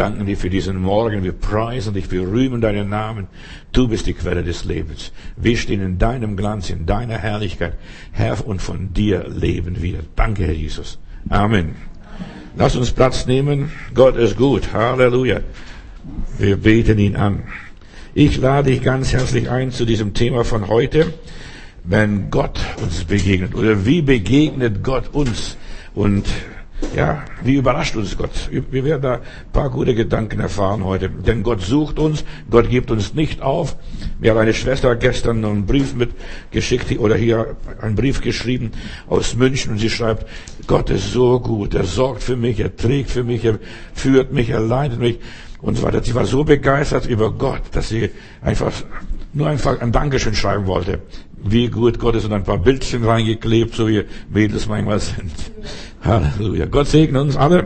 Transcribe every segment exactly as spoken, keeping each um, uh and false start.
danken dir für diesen Morgen. Wir preisen dich, wir rühmen deinen Namen. Du bist die Quelle des Lebens. Wir stehen in deinem Glanz, in deiner Herrlichkeit. Herr, und von dir leben wir. Danke, Herr Jesus. Amen. Lass uns Platz nehmen. Gott ist gut. Halleluja. Wir beten ihn an. Ich lade dich ganz herzlich ein zu diesem Thema von heute. Wenn Gott uns begegnet, oder wie begegnet Gott uns? Und ja, wie überrascht uns Gott? Wir werden da ein paar gute Gedanken erfahren heute. Denn Gott sucht uns, Gott gibt uns nicht auf. Mir hat eine Schwester gestern noch einen Brief mitgeschickt, oder hier einen Brief geschrieben aus München, und sie schreibt, Gott ist so gut, er sorgt für mich, er trägt für mich, er führt mich, er leitet mich und so weiter. Sie war so begeistert über Gott, dass sie einfach nur einfach ein Dankeschön schreiben wollte. Wie gut Gott ist, und ein paar Bildchen reingeklebt, so wie Mädels manchmal sind. Halleluja. Gott segne uns alle.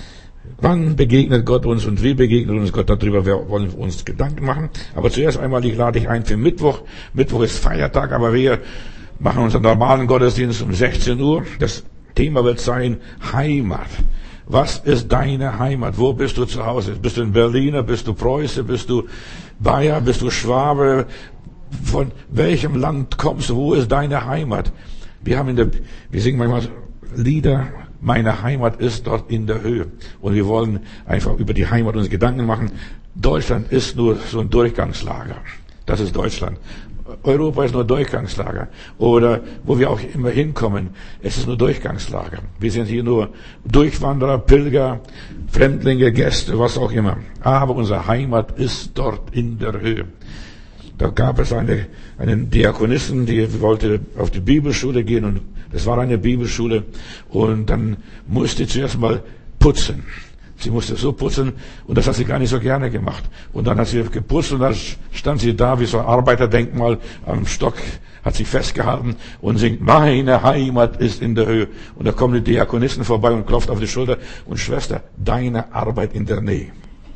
Wann begegnet Gott uns und wie begegnet uns Gott? Darüber wollen wir uns Gedanken machen. Aber zuerst einmal, ich lade dich ein für Mittwoch. Mittwoch ist Feiertag, aber wir machen unseren normalen Gottesdienst um sechzehn Uhr. Das Thema wird sein Heimat. Was ist deine Heimat? Wo bist du zu Hause? Bist du ein Berliner? Bist du Preuße? Bist du Bayer? Bist du Schwabe? Von welchem Land kommst du? Wo ist deine Heimat? Wir haben in der, wir singen manchmal Lieder. Meine Heimat ist dort in der Höhe. Und wir wollen einfach über die Heimat uns Gedanken machen. Deutschland ist nur so ein Durchgangslager. Das ist Deutschland. Europa ist nur Durchgangslager. Oder wo wir auch immer hinkommen, es ist nur Durchgangslager. Wir sind hier nur Durchwanderer, Pilger, Fremdlinge, Gäste, was auch immer. Aber unsere Heimat ist dort in der Höhe. Da gab es eine, einen Diakonissen, die wollte auf die Bibelschule gehen, und es war eine Bibelschule, und dann musste sie zuerst mal putzen. Sie musste so putzen, und das hat sie gar nicht so gerne gemacht. Und dann hat sie geputzt, und dann stand sie da wie so ein Arbeiterdenkmal am Stock, hat sich festgehalten und singt, meine Heimat ist in der Höhe. Und da kommen die Diakonissen vorbei und klopft auf die Schulter, und Schwester, deine Arbeit in der Nähe.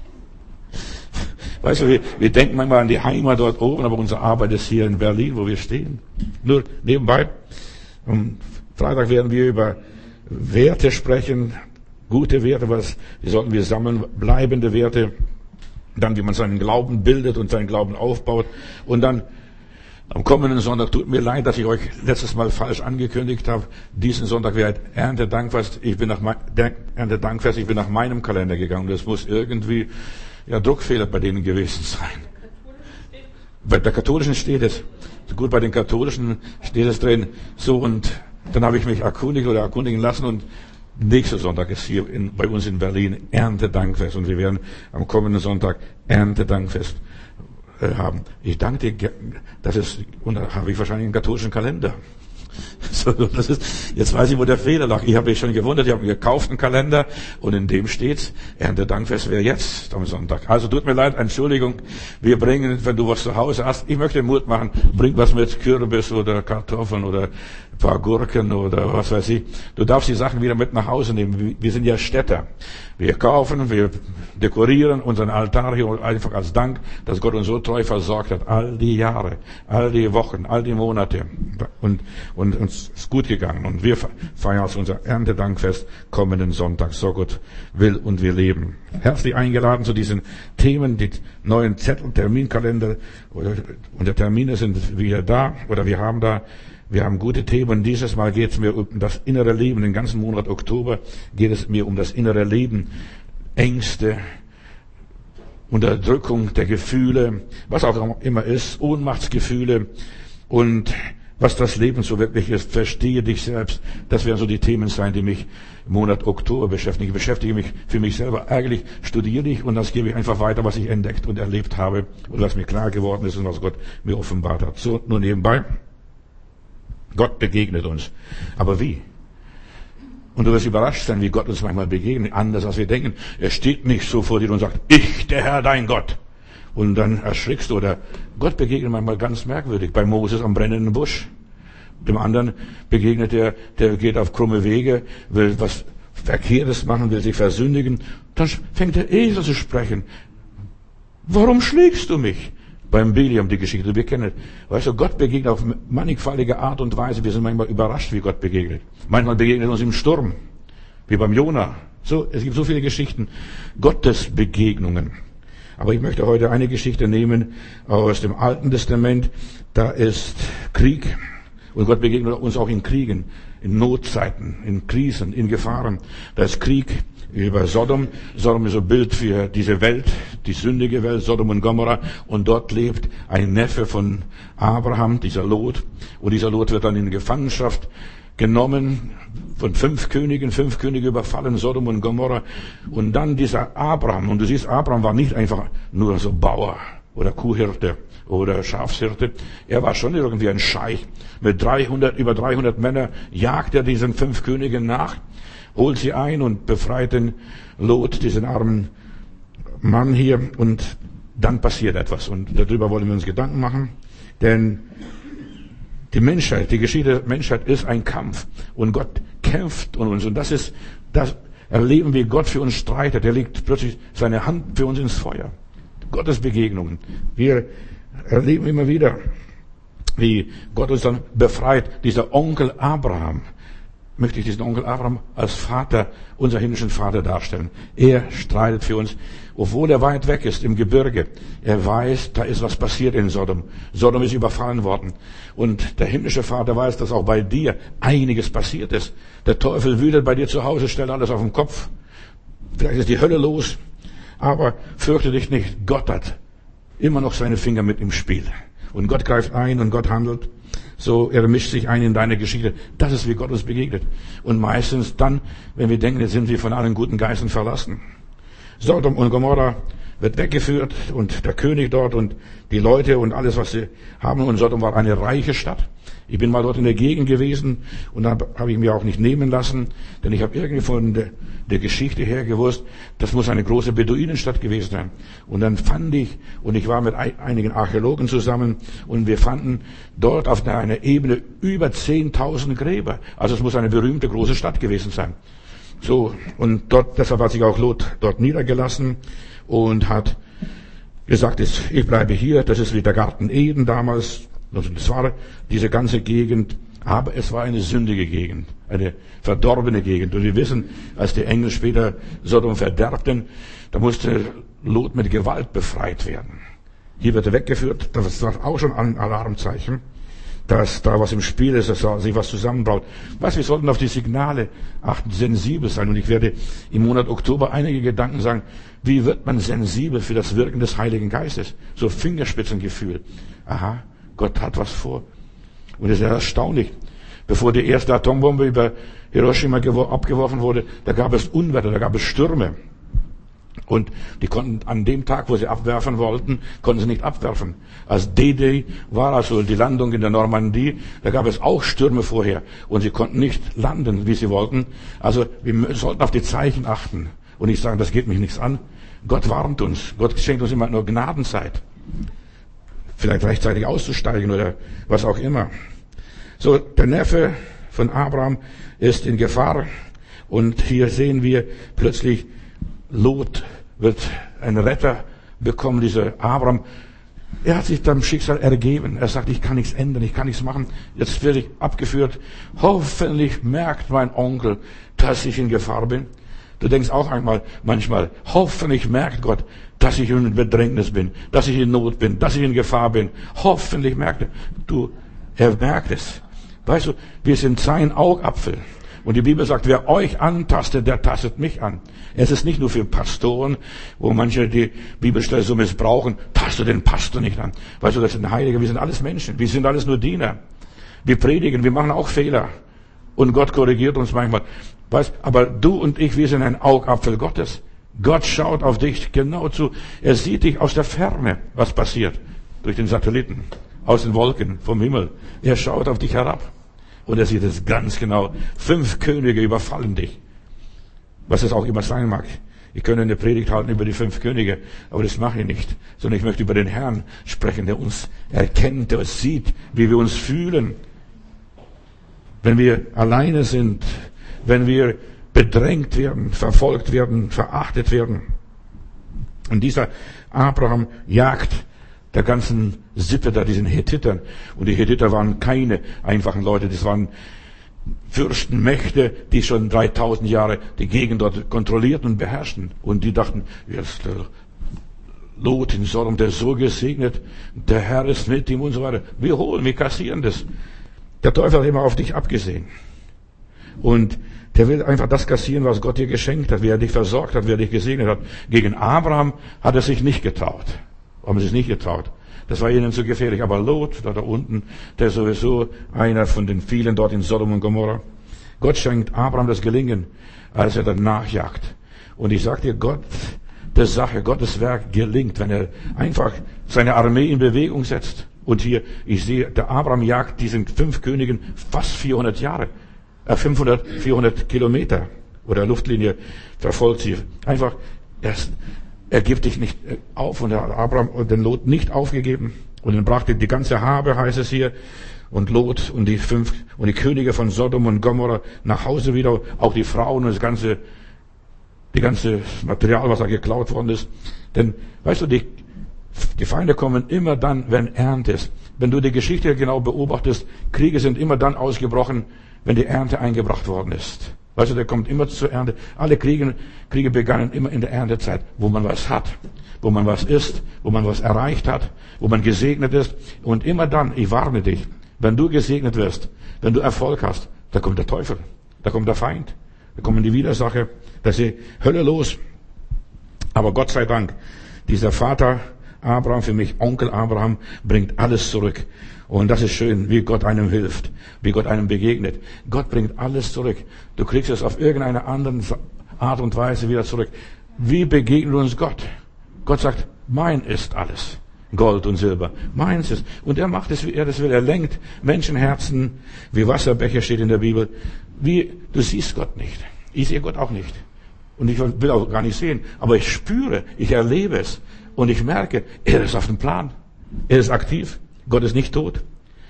Weißt du, wir, wir denken manchmal an die Heimat dort oben, aber unsere Arbeit ist hier in Berlin, wo wir stehen. Nur nebenbei. Am Freitag werden wir über Werte sprechen, gute Werte, was, die sollten wir sammeln, bleibende Werte. Dann, wie man seinen Glauben bildet und seinen Glauben aufbaut. Und dann am kommenden Sonntag, tut mir leid, dass ich euch letztes Mal falsch angekündigt habe. Diesen Sonntag wäre Erntedankfest. Ich bin nach Erntedankfest, ich bin nach meinem Kalender gegangen. Das muss irgendwie ja, Druckfehler bei denen gewesen sein. Bei der katholischen steht es. Gut, bei den katholischen steht es drin. So, und dann habe ich mich erkundigt oder erkundigen lassen, und nächster Sonntag ist hier in, bei uns in Berlin Erntedankfest, und wir werden am kommenden Sonntag Erntedankfest äh, haben. Ich danke dir, das ist, und da habe ich wahrscheinlich einen katholischen Kalender. So, das ist, jetzt weiß ich, wo der Fehler lag. Ich habe mich schon gewundert, ich habe einen gekauften Kalender, und in dem steht's, Erntedankfest wäre jetzt am Sonntag. Also tut mir leid, Entschuldigung, wir bringen, wenn du was zu Hause hast, ich möchte Mut machen, bring was mit, Kürbis oder Kartoffeln oder ein paar Gurken oder was weiß ich. Du darfst die Sachen wieder mit nach Hause nehmen. Wir sind ja Städter. Wir kaufen, wir dekorieren unseren Altar hier einfach als Dank, dass Gott uns so treu versorgt hat, all die Jahre, all die Wochen, all die Monate, und, und uns ist gut gegangen, und wir feiern also unser Erntedankfest kommenden Sonntag, so Gott will und wir leben. Herzlich eingeladen zu diesen Themen, die neuen Zettel, Terminkalender, oder, und die Termine sind wieder da, oder wir haben da, wir haben gute Themen. Dieses Mal geht es mir um das innere Leben. Den ganzen Monat Oktober geht es mir um das innere Leben. Ängste, Unterdrückung der Gefühle, was auch immer ist, Ohnmachtsgefühle, und was das Leben so wirklich ist. Verstehe dich selbst. Das werden so die Themen sein, die mich im Monat Oktober beschäftigen. Ich beschäftige mich für mich selber. Eigentlich studiere ich, und das gebe ich einfach weiter, was ich entdeckt und erlebt habe und was mir klar geworden ist und was Gott mir offenbart hat. So, nur nebenbei. Gott begegnet uns. Aber wie? Und du wirst überrascht sein, wie Gott uns manchmal begegnet, anders als wir denken. Er steht nicht so vor dir und sagt, ich, der Herr, dein Gott. Und dann erschrickst du. Oder Gott begegnet manchmal ganz merkwürdig. Bei Moses am brennenden Busch. Dem anderen begegnet er, der geht auf krumme Wege, will was Verkehrtes machen, will sich versündigen. Dann fängt der Esel zu sprechen. Warum schlägst du mich? Beim Biliam die Geschichte, wir kennen. Weißt du, Gott begegnet auf mannigfaltige Art und Weise. Wir sind manchmal überrascht, wie Gott begegnet. Manchmal begegnet er uns im Sturm, wie beim Jona. So, es gibt so viele Geschichten, Gottesbegegnungen. Aber ich möchte heute eine Geschichte nehmen aus dem Alten Testament. Da ist Krieg. Und Gott begegnet uns auch in Kriegen, in Notzeiten, in Krisen, in Gefahren. Da ist Krieg über Sodom. Sodom ist ein Bild für diese Welt, die sündige Welt, Sodom und Gomorra. Und dort lebt ein Neffe von Abraham, dieser Lot. Und dieser Lot wird dann in Gefangenschaft genommen von fünf Königen. Fünf Könige überfallen Sodom und Gomorra. Und dann dieser Abraham. Und du siehst, Abraham war nicht einfach nur so Bauer oder Kuhhirte oder Schafshirte. Er war schon irgendwie ein Scheich. Mit dreihundert, über dreihundert Männer jagt er diesen fünf Königen nach, holt sie ein und befreit den Lot, diesen armen Mann hier. Und dann passiert etwas. Und darüber wollen wir uns Gedanken machen. Denn die Menschheit, die Geschichte der Menschheit ist ein Kampf. Und Gott kämpft um uns. Und das ist, das erleben wir, Gott für uns streitet. Er legt plötzlich seine Hand für uns ins Feuer. Gottes Begegnungen. Wir erleben immer wieder, wie Gott uns dann befreit. Dieser Onkel Abraham, möchte ich diesen Onkel Abraham als Vater, unser himmlischen Vater darstellen. Er streitet für uns, obwohl er weit weg ist im Gebirge. Er weiß, da ist was passiert in Sodom. Sodom ist überfallen worden. Und der himmlische Vater weiß, dass auch bei dir einiges passiert ist. Der Teufel wütet bei dir zu Hause, stellt alles auf den Kopf. Vielleicht ist die Hölle los. Aber fürchte dich nicht. Gott hat immer noch seine Finger mit im Spiel. Und Gott greift ein und Gott handelt. So, er mischt sich ein in deine Geschichte. Das ist, wie Gott uns begegnet. Und meistens dann, wenn wir denken, jetzt sind wir von allen guten Geistern verlassen. Sodom und Gomorra wird weggeführt und der König dort und die Leute und alles, was sie haben. Und Sodom war eine reiche Stadt. Ich bin mal dort in der Gegend gewesen und da habe ich mir auch nicht nehmen lassen, denn ich habe irgendwie von der, der Geschichte her gewusst, das muss eine große Beduinenstadt gewesen sein. Und dann fand ich, und ich war mit einigen Archäologen zusammen, und wir fanden dort auf einer Ebene über zehntausend Gräber. Also es muss eine berühmte große Stadt gewesen sein. So, und dort, deshalb hat sich auch Lot dort niedergelassen und hat gesagt, ich bleibe hier, das ist wie der Garten Eden damals. Also das war diese ganze Gegend, aber es war eine sündige Gegend, eine verdorbene Gegend. Und wir wissen, als die Engel später Sodom verderbten, da musste Lot mit Gewalt befreit werden. Hier wird er weggeführt, das war auch schon ein Alarmzeichen, dass da was im Spiel ist, dass da sich was zusammenbraut. Was, wir sollten auf die Signale achten, sensibel sein. Und ich werde im Monat Oktober einige Gedanken sagen, wie wird man sensibel für das Wirken des Heiligen Geistes? So Fingerspitzengefühl. Aha. Gott hat was vor. Und es ist erstaunlich. Bevor die erste Atombombe über Hiroshima abgeworfen wurde, da gab es Unwetter, da gab es Stürme. Und die konnten an dem Tag, wo sie abwerfen wollten, konnten sie nicht abwerfen. Als D-Day war, also die Landung in der Normandie, da gab es auch Stürme vorher. Und sie konnten nicht landen, wie sie wollten. Also wir sollten auf die Zeichen achten. Und nicht sagen, das geht mich nichts an. Gott warnt uns. Gott schenkt uns immer nur Gnadenzeit. Vielleicht rechtzeitig auszusteigen oder was auch immer. So, der Neffe von Abraham ist in Gefahr. Und hier sehen wir plötzlich, Lot wird ein Retter bekommen, dieser Abraham. Er hat sich dem Schicksal ergeben. Er sagt, ich kann nichts ändern, ich kann nichts machen. Jetzt werde ich abgeführt. Hoffentlich merkt mein Onkel, dass ich in Gefahr bin. Du denkst auch einmal, manchmal, hoffentlich merkt Gott, dass ich in Bedrängnis bin, dass ich in Not bin, dass ich in Gefahr bin. Hoffentlich merkt er. Du, er merkt es. Weißt du, wir sind sein Augapfel. Und die Bibel sagt, wer euch antastet, der tastet mich an. Es ist nicht nur für Pastoren, wo manche die Bibelstelle so missbrauchen, taste den Pastor nicht an. Weißt du, das sind Heilige, wir sind alles Menschen, wir sind alles nur Diener. Wir predigen, wir machen auch Fehler. Und Gott korrigiert uns manchmal. Weißt, aber du und ich, wir sind ein Augapfel Gottes. Gott schaut auf dich genau zu. Er sieht dich aus der Ferne, was passiert. Durch den Satelliten, aus den Wolken, vom Himmel. Er schaut auf dich herab. Und er sieht es ganz genau. Fünf Könige überfallen dich. Was es auch immer sein mag. Ich könnte eine Predigt halten über die fünf Könige, aber das mache ich nicht. Sondern ich möchte über den Herrn sprechen, der uns erkennt, der uns sieht, wie wir uns fühlen. Wenn wir alleine sind, wenn wir bedrängt werden, verfolgt werden, verachtet werden. Und dieser Abraham jagt der ganzen Sippe da, diesen Hethitern. Und die Hethiter waren keine einfachen Leute, das waren Fürsten, Mächte, die schon dreitausend Jahre die Gegend dort kontrollierten und beherrschten. Und die dachten, jetzt der Lot in Sodom, der ist so gesegnet, der Herr ist mit ihm und so weiter. Wir holen, wir kassieren das. Der Teufel hat immer auf dich abgesehen. Und der will einfach das kassieren, was Gott dir geschenkt hat, wie er dich versorgt hat, wie er dich gesegnet hat. Gegen Abraham hat er sich nicht getraut. Haben sie es nicht getraut. Das war ihnen zu gefährlich. Aber Lot, da, da unten, der ist sowieso einer von den vielen dort in Sodom und Gomorra. Gott schenkt Abraham das Gelingen, als er dann nachjagt. Und ich sag dir, Gott, der Sache, Gottes Werk gelingt, wenn er einfach seine Armee in Bewegung setzt. Und hier, ich sehe, der Abraham jagt diesen fünf Königen fast vierhundert Jahre. Äh, fünfhundert, vierhundert Kilometer. Oder Luftlinie verfolgt sie. Einfach, erst, er gibt dich nicht auf, und er hat Abraham und den Lot nicht aufgegeben. Und dann brachte die ganze Habe, heißt es hier, und Lot und die fünf, und die Könige von Sodom und Gomorra nach Hause wieder, auch die Frauen und das ganze, die ganze Material, was da geklaut worden ist. Denn, weißt du, die, die Feinde kommen immer dann, wenn Ernte ist. Wenn du die Geschichte genau beobachtest, Kriege sind immer dann ausgebrochen, wenn die Ernte eingebracht worden ist. Weißt du, der kommt immer zur Ernte. Alle Kriege, Kriege begannen immer in der Erntezeit, wo man was hat, wo man was isst, wo man was erreicht hat, wo man gesegnet ist. Und immer dann, ich warne dich, wenn du gesegnet wirst, wenn du Erfolg hast, da kommt der Teufel, da kommt der Feind, da kommen die Widersacher, da ist die Hölle los. Aber Gott sei Dank, dieser Vater Abraham, für mich Onkel Abraham, bringt alles zurück. Und das ist schön, wie Gott einem hilft, wie Gott einem begegnet. Gott bringt alles zurück. Du kriegst es auf irgendeine andere Art und Weise wieder zurück. Wie begegnet uns Gott? Gott sagt, mein ist alles. Gold und Silber. Meins ist. Und er macht es, wie er das will. Er lenkt Menschenherzen, wie Wasserbäche steht in der Bibel. Wie, du siehst Gott nicht. Ich sehe Gott auch nicht. Und ich will auch gar nicht sehen. Aber ich spüre, ich erlebe es. Und ich merke, er ist auf dem Plan. Er ist aktiv. Gott ist nicht tot.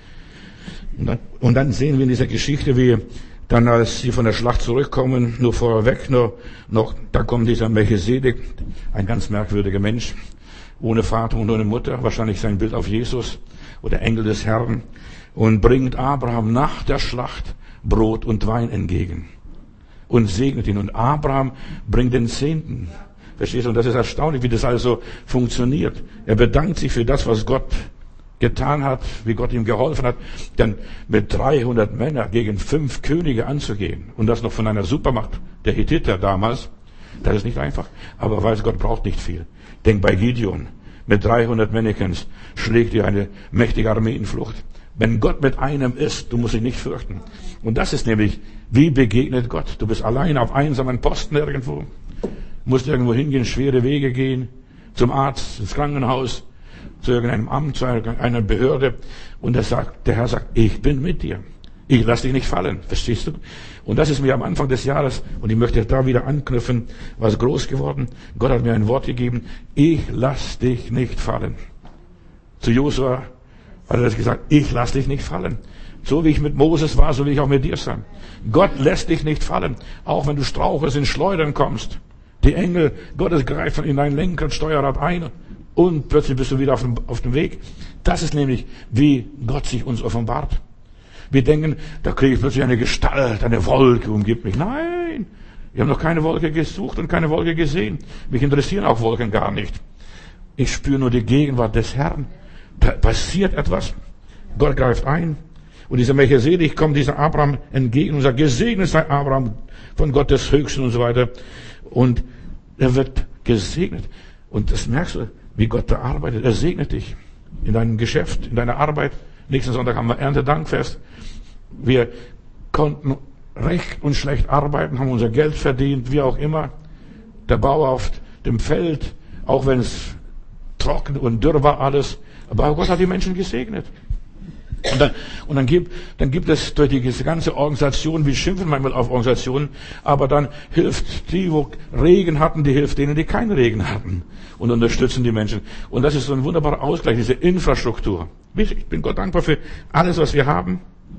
Und dann, und dann sehen wir in dieser Geschichte, wie dann, als sie von der Schlacht zurückkommen, nur vorweg nur noch, da kommt dieser Melchisedek, ein ganz merkwürdiger Mensch, ohne Vater und ohne Mutter, wahrscheinlich sein Bild auf Jesus oder Engel des Herrn, und bringt Abraham nach der Schlacht Brot und Wein entgegen und segnet ihn. Und Abraham bringt den Zehnten. Verstehst du? Und das ist erstaunlich, wie das also funktioniert. Er bedankt sich für das, was Gott getan hat, wie Gott ihm geholfen hat, dann mit dreihundert Männern gegen fünf Könige anzugehen. Und das noch von einer Supermacht, der Hethiter damals. Das ist nicht einfach. Aber weiß Gott braucht nicht viel. Denk bei Gideon. Mit dreihundert Männchens schlägt ihr eine mächtige Armee in Flucht. Wenn Gott mit einem ist, du musst dich nicht fürchten. Und das ist nämlich, wie begegnet Gott? Du bist allein auf einsamen Posten irgendwo. Musst irgendwo hingehen, schwere Wege gehen. Zum Arzt, ins Krankenhaus, zu irgendeinem Amt, zu einer Behörde. Und er sagt, der Herr sagt, ich bin mit dir. Ich lass dich nicht fallen. Verstehst du? Und das ist mir am Anfang des Jahres, und ich möchte da wieder anknüpfen, was groß geworden. Gott hat mir ein Wort gegeben. Ich lass dich nicht fallen. Zu Josua hat er das gesagt. Ich lass dich nicht fallen. So wie ich mit Moses war, so will ich auch mit dir sein. Gott lässt dich nicht fallen. Auch wenn du strauchelst, in Schleudern kommst. Die Engel Gottes greifen in dein Lenker und Steuerrad ein. Und plötzlich bist du wieder auf dem, auf dem Weg. Das ist nämlich, wie Gott sich uns offenbart. Wir denken, da kriege ich plötzlich eine Gestalt, eine Wolke umgibt mich. Nein, wir haben noch keine Wolke gesucht und keine Wolke gesehen. Mich interessieren auch Wolken gar nicht. Ich spüre nur die Gegenwart des Herrn. Da passiert etwas. Gott greift ein. Und dieser Melchisedek kommt dieser Abraham entgegen und sagt, gesegnet sei Abraham von Gott des Höchsten und so weiter. Und er wird gesegnet. Und das merkst du, wie Gott da arbeitet. Er segnet dich in deinem Geschäft, in deiner Arbeit. Nächsten Sonntag haben wir Erntedankfest. Wir konnten recht und schlecht arbeiten, haben unser Geld verdient, wie auch immer. Der Bauer auf dem Feld, auch wenn es trocken und dürr war alles. Aber Gott hat die Menschen gesegnet. Und dann, und dann gibt, dann gibt es durch die ganze Organisation, wir schimpfen manchmal auf Organisationen, aber dann hilft die, wo Regen hatten, die hilft denen, die keinen Regen hatten, und unterstützen die Menschen. Und das ist so ein wunderbarer Ausgleich, diese Infrastruktur. Ich bin Gott dankbar für alles, was wir haben.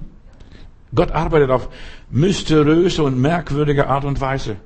Gott arbeitet auf mysteriöse und merkwürdige Art und Weise.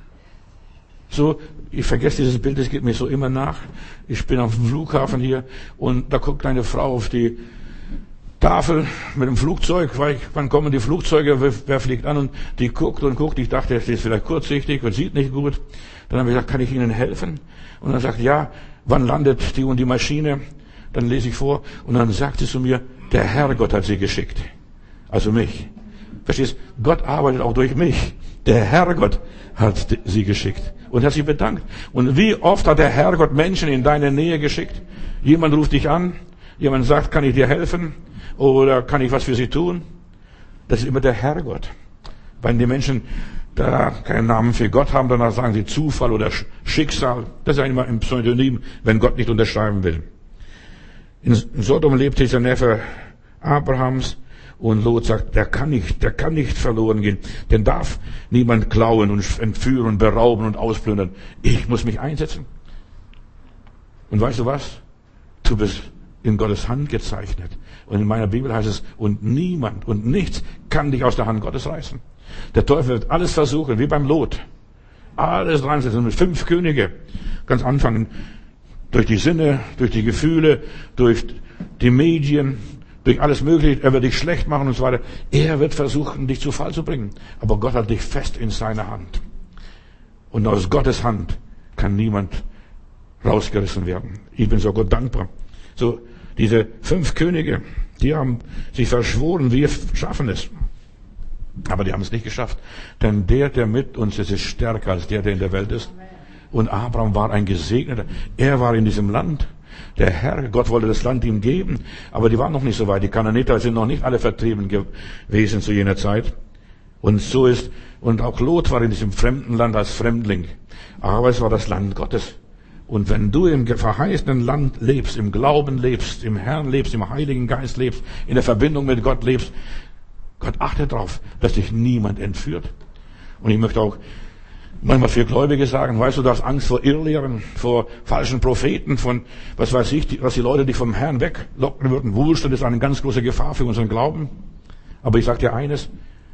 So, ich vergesse dieses Bild, das geht mir so immer nach. Ich bin auf dem Flughafen hier und da guckt eine Frau auf die Tafel mit dem Flugzeug, weil ich, wann kommen die Flugzeuge, wer, wer fliegt an, und die guckt und guckt. Ich dachte, sie ist vielleicht kurzsichtig und sieht nicht gut. Dann habe ich gesagt, kann ich Ihnen helfen? Und dann sagt, ja, wann landet die und die Maschine? Dann lese ich vor und dann sagt sie zu mir, der Herrgott hat sie geschickt. Also mich. Verstehst? Gott arbeitet auch durch mich. Der Herrgott hat sie geschickt und hat sich bedankt. Und wie oft hat der Herrgott Menschen in deine Nähe geschickt? Jemand ruft dich an, jemand sagt, kann ich dir helfen? Oder kann ich was für sie tun? Das ist immer der Herrgott. Wenn die Menschen da keinen Namen für Gott haben, dann sagen sie Zufall oder Schicksal. Das ist ja immer ein Pseudonym, wenn Gott nicht unterschreiben will. In Sodom lebte dieser Neffe Abrahams und Lot sagt, der kann nicht, der kann nicht verloren gehen. Den darf niemand klauen und entführen, berauben und ausplündern. Ich muss mich einsetzen. Und weißt du was? Du bist in Gottes Hand gezeichnet. Und in meiner Bibel heißt es, und niemand und nichts kann dich aus der Hand Gottes reißen. Der Teufel wird alles versuchen, wie beim Lot. Alles reinsetzen, mit fünf Könige. Ganz anfangen, durch die Sinne, durch die Gefühle, durch die Medien, durch alles Mögliche. Er wird dich schlecht machen und so weiter. Er wird versuchen, dich zu Fall zu bringen. Aber Gott hat dich fest in seiner Hand. Und aus Gottes Hand kann niemand rausgerissen werden. Ich bin so Gott dankbar. So, diese fünf Könige, die haben sich verschworen, wir schaffen es. Aber die haben es nicht geschafft. Denn der, der mit uns ist, ist stärker als der, der in der Welt ist. Und Abraham war ein Gesegneter. Er war in diesem Land. Der Herr, Gott wollte das Land ihm geben. Aber die waren noch nicht so weit. Die Kanaaniter sind noch nicht alle vertrieben gewesen zu jener Zeit. Und so ist, und auch Lot war in diesem fremden Land als Fremdling. Aber es war das Land Gottes. Und wenn du im verheißenen Land lebst, im Glauben lebst, im Herrn lebst, im Heiligen Geist lebst, in der Verbindung mit Gott lebst, Gott achtet darauf, dass dich niemand entführt. Und ich möchte auch manchmal für Gläubige sagen, weißt du, du hast Angst vor Irrlehren, vor falschen Propheten, von, was weiß ich, was die Leute dich vom Herrn weglocken würden. Wohlstand ist eine ganz große Gefahr für unseren Glauben. Aber ich sage dir eines,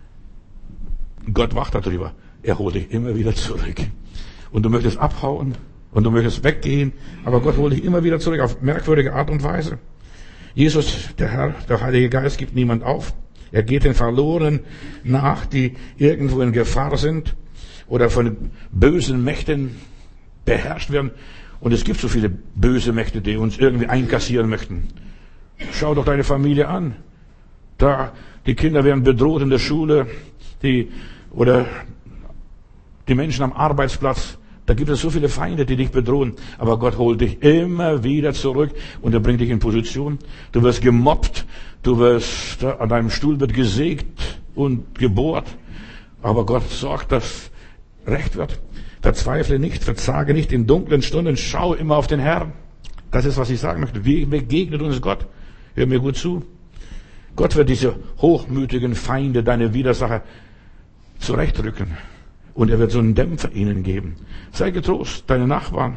Gott wacht darüber. Er holt dich immer wieder zurück. Und du möchtest abhauen und du möchtest weggehen, aber Gott holt dich immer wieder zurück auf merkwürdige Art und Weise. Jesus, der Herr, der Heilige Geist, gibt niemand auf. Er geht den Verlorenen nach, die irgendwo in Gefahr sind oder von bösen Mächten beherrscht werden. Und es gibt so viele böse Mächte, die uns irgendwie einkassieren möchten. Schau doch deine Familie an. Da, die Kinder werden bedroht in der Schule, die, oder die Menschen am Arbeitsplatz. Da gibt es so viele Feinde, die dich bedrohen. Aber Gott holt dich immer wieder zurück und er bringt dich in Position. Du wirst gemobbt, du wirst, an deinem Stuhl wird gesägt und gebohrt. Aber Gott sorgt, dass recht wird. Verzweifle nicht, verzage nicht in dunklen Stunden. Schau immer auf den Herrn. Das ist, was ich sagen möchte. Wie begegnet uns Gott? Hör mir gut zu. Gott wird diese hochmütigen Feinde, deine Widersacher, zurechtrücken. Und er wird so einen Dämpfer ihnen geben. Sei getrost, deine Nachbarn.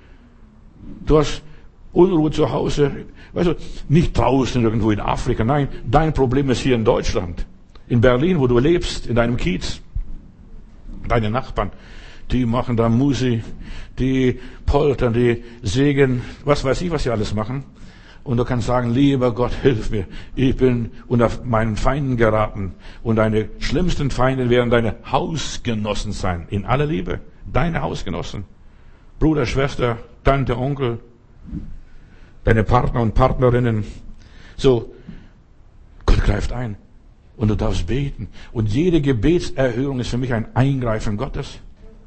Du hast Unruhe zu Hause. Weißt du, nicht draußen irgendwo in Afrika. Nein, dein Problem ist hier in Deutschland. In Berlin, wo du lebst, in deinem Kiez. Deine Nachbarn, die machen da Musi, die poltern, die sägen, was weiß ich, was sie alles machen. Und du kannst sagen, lieber Gott, hilf mir. Ich bin unter meinen Feinden geraten. Und deine schlimmsten Feinde werden deine Hausgenossen sein. In aller Liebe. Deine Hausgenossen. Bruder, Schwester, Tante, Onkel. Deine Partner und Partnerinnen. So, Gott greift ein. Und du darfst beten. Und jede Gebetserhörung ist für mich ein Eingreifen Gottes.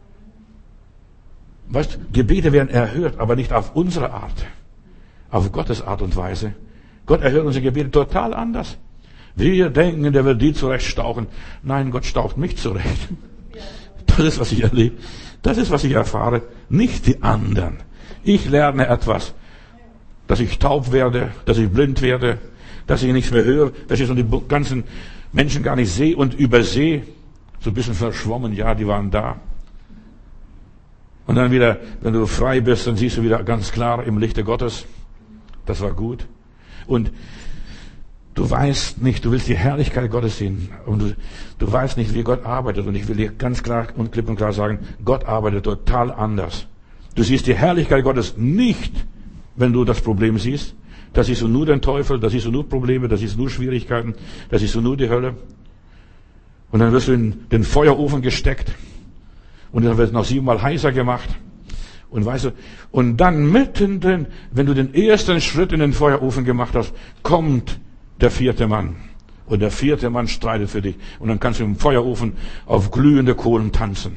Weißt, Gebete werden erhört, aber nicht auf unsere Art. Auf Gottes Art und Weise. Gott erhört unsere Gebete total anders. Wir denken, der wird die zurechtstauchen. Nein, Gott staucht mich zurecht. Das ist, was ich erlebe. Das ist, was ich erfahre. Nicht die anderen. Ich lerne etwas. Dass ich taub werde, dass ich blind werde, dass ich nichts mehr höre, dass ich so die ganzen Menschen gar nicht sehe und übersehe. So ein bisschen verschwommen, ja, die waren da. Und dann wieder, wenn du frei bist, dann siehst du wieder ganz klar im Lichte Gottes. Das war gut. Und du weißt nicht, du willst die Herrlichkeit Gottes sehen. Und du, du weißt nicht, wie Gott arbeitet. Und ich will dir ganz klar und klipp und klar sagen, Gott arbeitet total anders. Du siehst die Herrlichkeit Gottes nicht, wenn du das Problem siehst. Da siehst du nur den Teufel, da siehst du nur Probleme, da siehst du nur Schwierigkeiten, da siehst du nur die Hölle. Und dann wirst du in den Feuerofen gesteckt. Und dann wird es noch siebenmal heißer gemacht. Und weißt du, und dann mittendrin, wenn du den ersten Schritt in den Feuerofen gemacht hast, kommt der vierte Mann. Und der vierte Mann streitet für dich. Und dann kannst du im Feuerofen auf glühende Kohlen tanzen.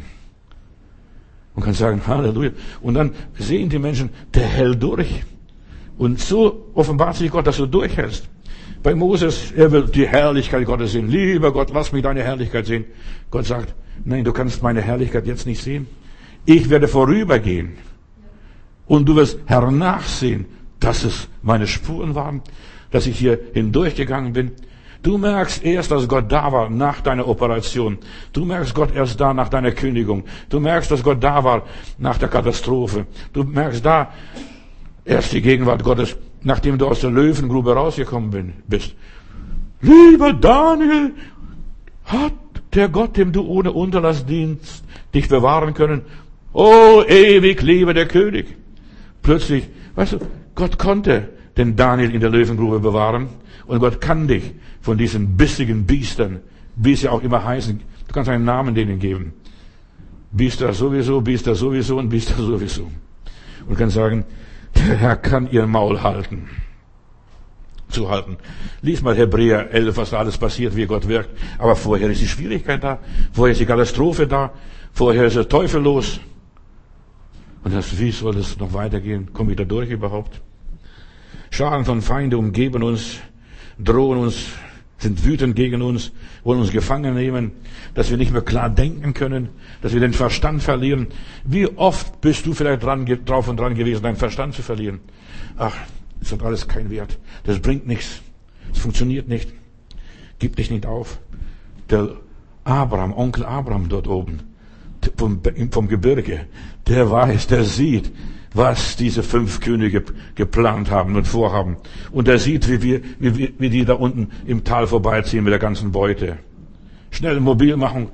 Und kannst sagen, Halleluja. Und dann sehen die Menschen, der hält durch. Und so offenbart sich Gott, dass du durchhältst. Bei Moses, er will die Herrlichkeit Gottes sehen. Lieber Gott, lass mich deine Herrlichkeit sehen. Gott sagt, nein, du kannst meine Herrlichkeit jetzt nicht sehen. Ich werde vorübergehen. Und du wirst hernachsehen, dass es meine Spuren waren, dass ich hier hindurchgegangen bin. Du merkst erst, dass Gott da war nach deiner Operation. Du merkst Gott erst da nach deiner Kündigung. Du merkst, dass Gott da war nach der Katastrophe. Du merkst da erst die Gegenwart Gottes, nachdem du aus der Löwengrube rausgekommen bist. Lieber Daniel, hat der Gott, dem du ohne Unterlass dienst, dich bewahren können? Oh, ewig lebe der König. Plötzlich, weißt du, Gott konnte den Daniel in der Löwengrube bewahren. Und Gott kann dich von diesen bissigen Biestern, wie sie auch immer heißen, du kannst einen Namen denen geben. Biester sowieso, Biester sowieso und Biester sowieso. Und kann sagen, der Herr kann ihr Maul halten. Zuhalten. Lies mal Hebräer elf, was da alles passiert, wie Gott wirkt. Aber vorher ist die Schwierigkeit da. Vorher ist die Katastrophe da. Vorher ist der Teufel los. Und das, wie soll das noch weitergehen? Komme ich da durch überhaupt? Scharen von Feinde umgeben uns, drohen uns, sind wütend gegen uns, wollen uns gefangen nehmen, dass wir nicht mehr klar denken können, dass wir den Verstand verlieren. Wie oft bist du vielleicht dran, drauf und dran gewesen, deinen Verstand zu verlieren? Ach, das hat alles keinen Wert. Das bringt nichts. Es funktioniert nicht. Gib dich nicht auf. Der Abraham, Onkel Abraham dort oben, vom, vom Gebirge, der weiß, der sieht, was diese fünf Könige geplant haben und vorhaben. Und er sieht, wie, wir, wie, wie die da unten im Tal vorbeiziehen mit der ganzen Beute. Schnell mobil machen.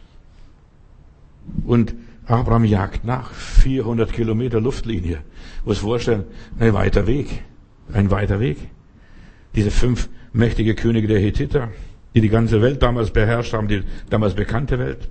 Und Abraham jagt nach. vierhundert Kilometer Luftlinie. Muss vorstellen, ein weiter Weg. Ein weiter Weg. Diese fünf mächtige Könige der Hethiter, die die ganze Welt damals beherrscht haben, die damals bekannte Welt.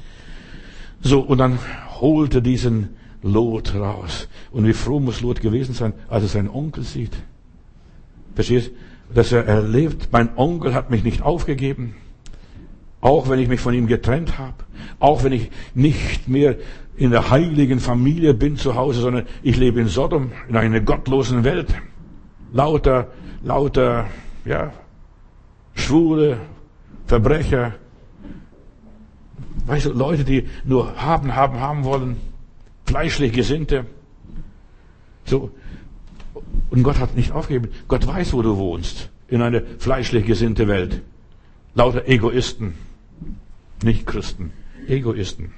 So, und dann holte diesen Lot raus. Und wie froh muss Lot gewesen sein, als er seinen Onkel sieht. Verstehst? Dass er erlebt, mein Onkel hat mich nicht aufgegeben. Auch wenn ich mich von ihm getrennt habe. Auch wenn ich nicht mehr in der heiligen Familie bin zu Hause, sondern ich lebe in Sodom, in einer gottlosen Welt. Lauter, lauter, ja, Schwule, Verbrecher. Weißt du, Leute, die nur haben, haben, haben wollen. Fleischlich Gesinnte. So. Und Gott hat nicht aufgegeben. Gott weiß, wo du wohnst. In einer fleischlich gesinnte Welt. Lauter Egoisten. Nicht Christen. Egoisten.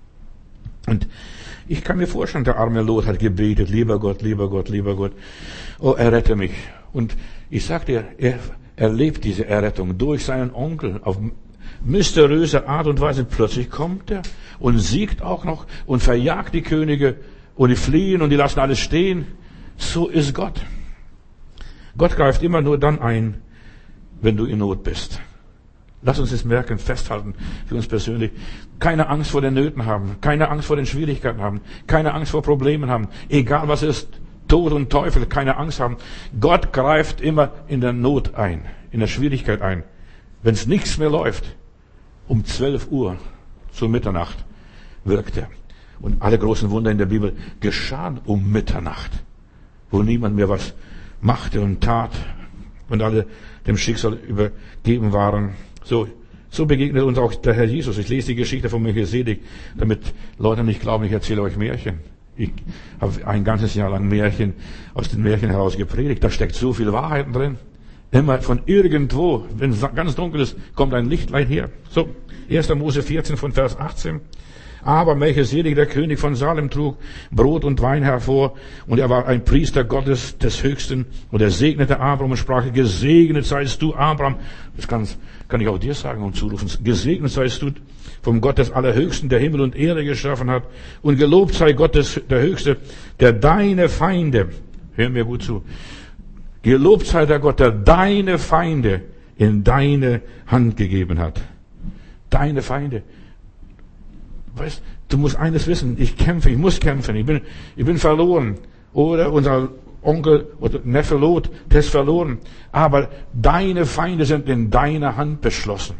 Und ich kann mir vorstellen, der arme Lot hat gebetet. Lieber Gott, lieber Gott, lieber Gott. Oh, errette mich. Und ich sag dir, er erlebt diese Errettung durch seinen Onkel auf mysteriöse Art und Weise. Plötzlich kommt er und siegt auch noch und verjagt die Könige und die fliehen und die lassen alles stehen. So ist Gott. Gott greift immer nur dann ein, wenn du in Not bist. Lass uns das merken, festhalten für uns persönlich. Keine Angst vor den Nöten haben, keine Angst vor den Schwierigkeiten haben, keine Angst vor Problemen haben. Egal was ist, Tod und Teufel, keine Angst haben. Gott greift immer in der Not ein, in der Schwierigkeit ein. Wenn es nichts mehr läuft, um zwölf Uhr zur Mitternacht wirkt er. Und alle großen Wunder in der Bibel geschahen um Mitternacht, wo niemand mehr was machte und tat und alle dem Schicksal übergeben waren. So, so begegnet uns auch der Herr Jesus. Ich lese die Geschichte von Melchisedek, damit Leute nicht glauben, ich erzähle euch Märchen. Ich habe ein ganzes Jahr lang Märchen aus den Märchen heraus gepredigt. Da steckt so viel Wahrheit drin. Immer von irgendwo, wenn es ganz dunkel ist, kommt ein Lichtlein her. So, erster Mose vierzehn von Vers achtzehn. Aber Melchisedek, der König von Salem, trug Brot und Wein hervor, und er war ein Priester Gottes des Höchsten, und er segnete Abraham und sprach, gesegnet seist du, Abraham. Das kann, kann ich auch dir sagen und zurufen. Gesegnet seist du vom Gott des Allerhöchsten, der Himmel und Erde geschaffen hat, und gelobt sei Gott des, der Höchste, der deine Feinde, hör mir gut zu, Gelobt sei der Gott, der deine Feinde in deine Hand gegeben hat. Deine Feinde. Weißt, du musst eines wissen, ich kämpfe, ich muss kämpfen, ich bin, ich bin verloren. Oder unser Onkel oder Neffe Lot, der ist verloren. Aber deine Feinde sind in deiner Hand beschlossen.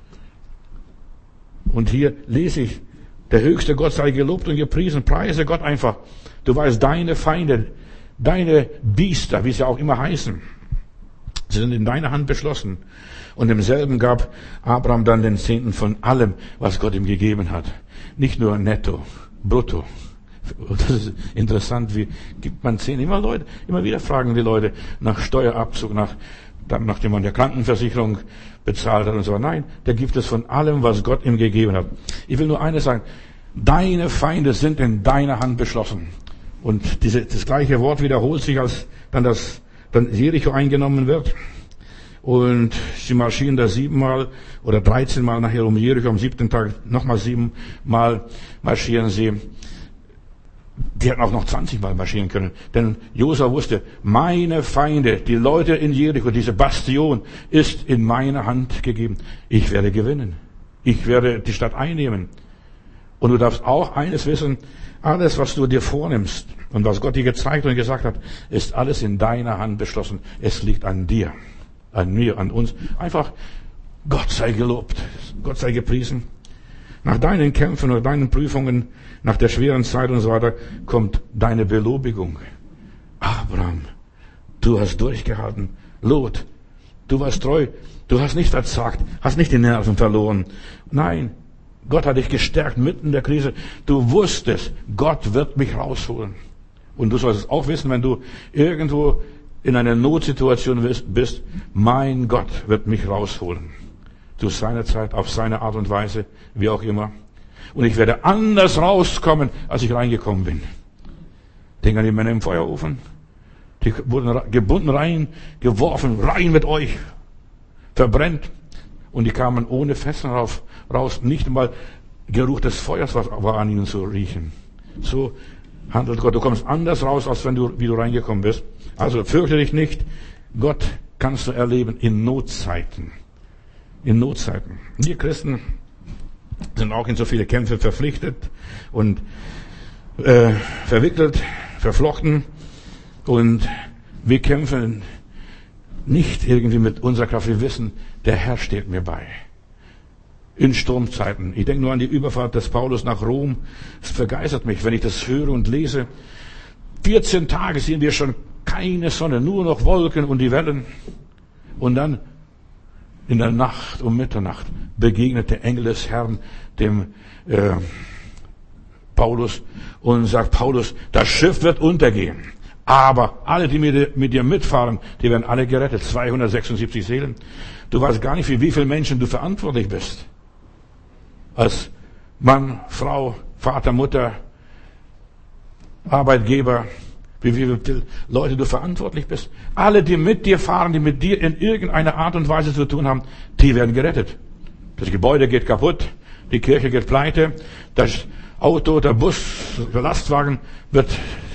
Und hier lese ich, der höchste Gott sei gelobt und gepriesen, preise Gott einfach. Du weißt, deine Feinde, deine Biester, wie sie auch immer heißen, sie sind in deiner Hand beschlossen. Und im selben gab Abraham dann den Zehnten von allem, was Gott ihm gegeben hat. Nicht nur netto, brutto. Das ist interessant, wie gibt man zehn? Immer Leute, immer wieder fragen die Leute nach Steuerabzug, nach, dann, nachdem man der Krankenversicherung bezahlt hat und so. Nein, der gibt es von allem, was Gott ihm gegeben hat. Ich will nur eines sagen. Deine Feinde sind in deiner Hand beschlossen. Und diese, das gleiche Wort wiederholt sich, als dann das, dann Jericho eingenommen wird. Und sie marschieren da siebenmal oder dreizehnmal nachher um Jericho, am siebten Tag nochmal siebenmal marschieren sie. Die hätten auch noch zwanzigmal marschieren können. Denn Josua wusste, meine Feinde, die Leute in Jericho, diese Bastion, ist in meine Hand gegeben. Ich werde gewinnen. Ich werde die Stadt einnehmen. Und du darfst auch eines wissen, alles, was du dir vornimmst und was Gott dir gezeigt und gesagt hat, ist alles in deiner Hand beschlossen. Es liegt an dir, an mir, an uns. Einfach, Gott sei gelobt, Gott sei gepriesen. Nach deinen Kämpfen oder deinen Prüfungen, nach der schweren Zeit und so weiter, kommt deine Belobigung. Abraham, du hast durchgehalten. Lot, du warst treu. Du hast nicht verzagt, hast nicht die Nerven verloren. Nein, Gott hat dich gestärkt mitten in der Krise. Du wusstest, Gott wird mich rausholen. Und du sollst es auch wissen, wenn du irgendwo in einer Notsituation bist, mein Gott wird mich rausholen. Zu seiner Zeit, auf seine Art und Weise, wie auch immer. Und ich werde anders rauskommen, als ich reingekommen bin. Denk an die Männer im Feuerofen. Die wurden gebunden rein, geworfen, rein mit euch. Verbrennt. Und die kamen ohne Fesseln raus, raus. Nicht einmal Geruch des Feuers war an ihnen zu riechen. So handelt Gott. Du kommst anders raus, als wenn du, wie du reingekommen bist. Also fürchte dich nicht. Gott kannst du erleben in Notzeiten. In Notzeiten. Wir Christen sind auch in so viele Kämpfe verpflichtet und äh, verwickelt, verflochten. Und wir kämpfen nicht irgendwie mit unserer Kraft. Wir wissen, der Herr steht mir bei. In Sturmzeiten. Ich denke nur an die Überfahrt des Paulus nach Rom. Es begeistert mich, wenn ich das höre und lese. vierzehn Tage sehen wir schon keine Sonne, nur noch Wolken und die Wellen. Und dann in der Nacht um Mitternacht begegnet der Engel des Herrn dem äh, Paulus und sagt, Paulus, das Schiff wird untergehen. Aber alle, die mit, mit dir mitfahren, die werden alle gerettet. zweihundertsechsundsiebzig Seelen. Du weißt gar nicht, für wie viele Menschen du verantwortlich bist. Als Mann, Frau, Vater, Mutter, Arbeitgeber, wie viele Leute du verantwortlich bist. Alle, die mit dir fahren, die mit dir in irgendeiner Art und Weise zu tun haben, die werden gerettet. Das Gebäude geht kaputt, die Kirche geht pleite, das Auto, der Bus, der Lastwagen wird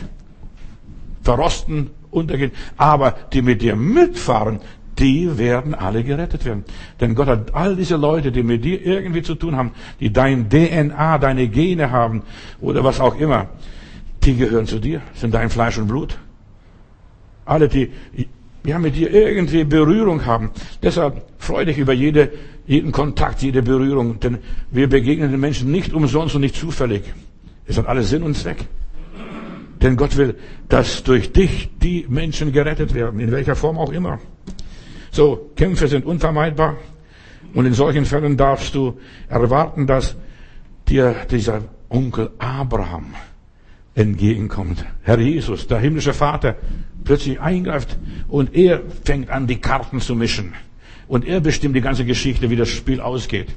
verrosten, untergehen. Aber die mit dir mitfahren, die werden alle gerettet werden. Denn Gott hat all diese Leute, die mit dir irgendwie zu tun haben, die dein D N A, deine Gene haben oder was auch immer, die gehören zu dir, sind dein Fleisch und Blut. Alle, die ja, mit dir irgendwie Berührung haben. Deshalb freu dich über jede, jeden Kontakt, jede Berührung. Denn wir begegnen den Menschen nicht umsonst und nicht zufällig. Es hat alles Sinn und Zweck. Denn Gott will, dass durch dich die Menschen gerettet werden, in welcher Form auch immer. So, Kämpfe sind unvermeidbar. Und in solchen Fällen darfst du erwarten, dass dir dieser Onkel Abraham entgegenkommt. Herr Jesus, der himmlische Vater, plötzlich eingreift und er fängt an, die Karten zu mischen. Und er bestimmt die ganze Geschichte, wie das Spiel ausgeht.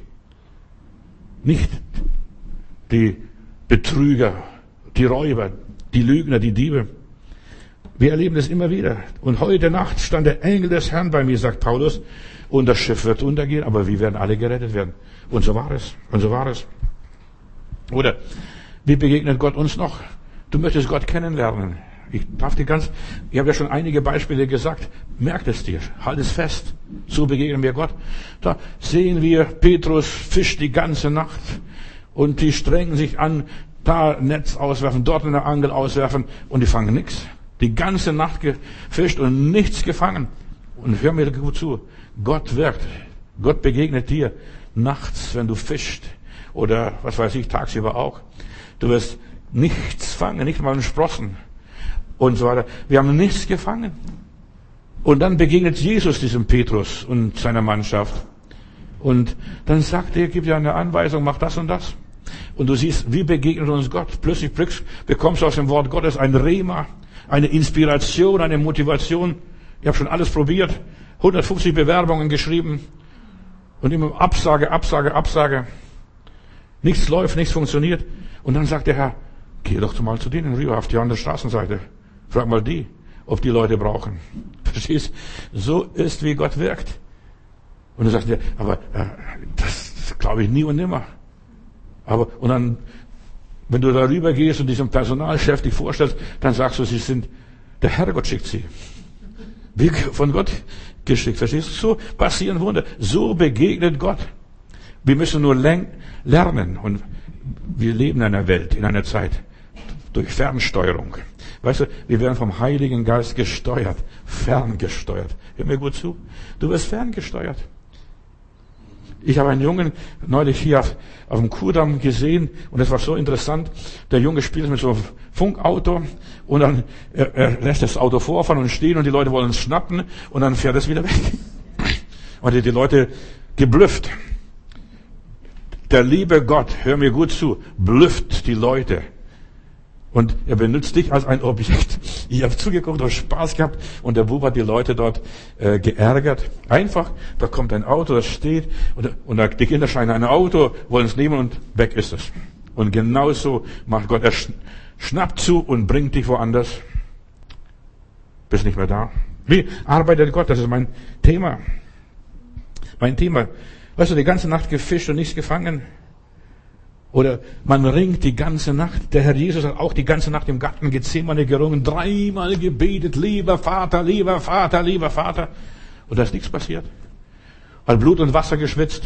Nicht die Betrüger, die Räuber, die Lügner, die Diebe. Wir erleben das immer wieder. Und heute Nacht stand der Engel des Herrn bei mir, sagt Paulus, und das Schiff wird untergehen, aber wir werden alle gerettet werden. Und so war es. Und so war es. Oder, wie begegnet Gott uns noch? Du möchtest Gott kennenlernen. Ich darf dir ganz, ich habe ja schon einige Beispiele gesagt. Merkt es dir, halt es fest. So begegnen wir Gott. Da sehen wir, Petrus fischt die ganze Nacht und die strengen sich an, da Netz auswerfen, dort eine Angel auswerfen und die fangen nichts. Die ganze Nacht gefischt und nichts gefangen. Und hör mir gut zu. Gott wirkt. Gott begegnet dir nachts, wenn du fischst. Oder, was weiß ich, tagsüber auch. Du wirst nichts fangen, nicht mal einen Sprossen. Und so weiter. Wir haben nichts gefangen. Und dann begegnet Jesus diesem Petrus und seiner Mannschaft. Und dann sagt er, gibt ja eine Anweisung, mach das und das. Und du siehst, wie begegnet uns Gott. Plötzlich bekommst du aus dem Wort Gottes ein Rema, eine Inspiration, eine Motivation. Ich habe schon alles probiert, hundertfünfzig Bewerbungen geschrieben und immer Absage, Absage, Absage. Nichts läuft, nichts funktioniert. Und dann sagt der Herr, geh doch mal zu denen rüber auf die andere Straßenseite. Frag mal die, ob die Leute brauchen. Verstehst? So ist, wie Gott wirkt. Und du sagst dir, aber äh, das glaube ich nie und nimmer. Aber, und dann, wenn du darüber gehst und diesem Personalchef dich vorstellst, dann sagst du, sie sind, der Herrgott schickt sie. Wie von Gott geschickt, verstehst du? So passieren Wunder. So begegnet Gott. Wir müssen nur lernen. Und wir leben in einer Welt, in einer Zeit, durch Fernsteuerung. Weißt du, wir werden vom Heiligen Geist gesteuert, ferngesteuert. Hör mir gut zu. Du wirst ferngesteuert. Ich habe einen Jungen neulich hier auf, auf dem Kudamm gesehen und das war so interessant. Der Junge spielt mit so einem Funkauto und dann er, er lässt das Auto vorfahren und stehen und die Leute wollen es schnappen und dann fährt es wieder weg. Und die, die Leute geblüfft. Der liebe Gott, hör mir gut zu, blüfft die Leute. Und er benutzt dich als ein Objekt. Ich habe zugeguckt und Spaß gehabt und der Bub hat die Leute dort äh, geärgert. Einfach, da kommt ein Auto, das steht und, und da, die Kinder scheinen ein Auto, wollen es nehmen und weg ist es. Und genauso macht Gott. Er schnappt zu und bringt dich woanders. Bist nicht mehr da. Wie arbeitet Gott? Das ist mein Thema. Mein Thema. Weißt du, die ganze Nacht gefischt und nichts gefangen. Oder man ringt die ganze Nacht. Der Herr Jesus hat auch die ganze Nacht im Garten Gethsemane gerungen, dreimal gebetet, lieber Vater, lieber Vater, lieber Vater. Und da ist nichts passiert. Hat Blut und Wasser geschwitzt.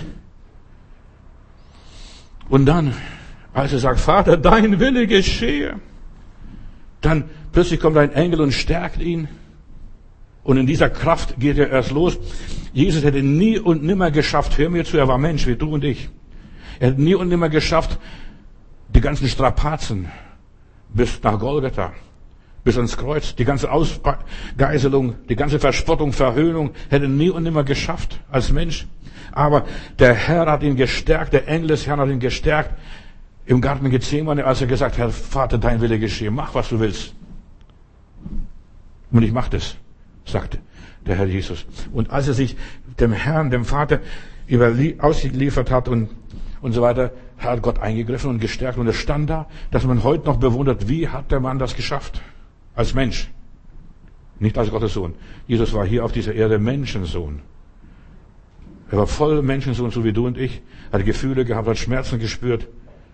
Und dann, als er sagt, Vater, dein Wille geschehe, dann plötzlich kommt ein Engel und stärkt ihn. Und in dieser Kraft geht er erst los. Jesus hätte nie und nimmer geschafft, hör mir zu, er war Mensch wie du und ich. Er hat nie und nimmer geschafft, die ganzen Strapazen bis nach Golgatha, bis ans Kreuz, die ganze Ausgeiselung, die ganze Verspottung, Verhöhnung, hätte nie und nimmer geschafft als Mensch. Aber der Herr hat ihn gestärkt, der Engel des Herrn hat ihn gestärkt im Garten Gethsemane, als er gesagt hat, Herr Vater, dein Wille geschehe, mach was du willst. Und ich mach das, sagte der Herr Jesus. Und als er sich dem Herrn, dem Vater ausgeliefert hat und und so weiter, hat Gott eingegriffen und gestärkt. Und es stand da, dass man heute noch bewundert, wie hat der Mann das geschafft? Als Mensch. Nicht als Gottes Sohn. Jesus war hier auf dieser Erde Menschensohn. Er war voll Menschensohn, so wie du und ich. Hat Gefühle gehabt, hat Schmerzen gespürt.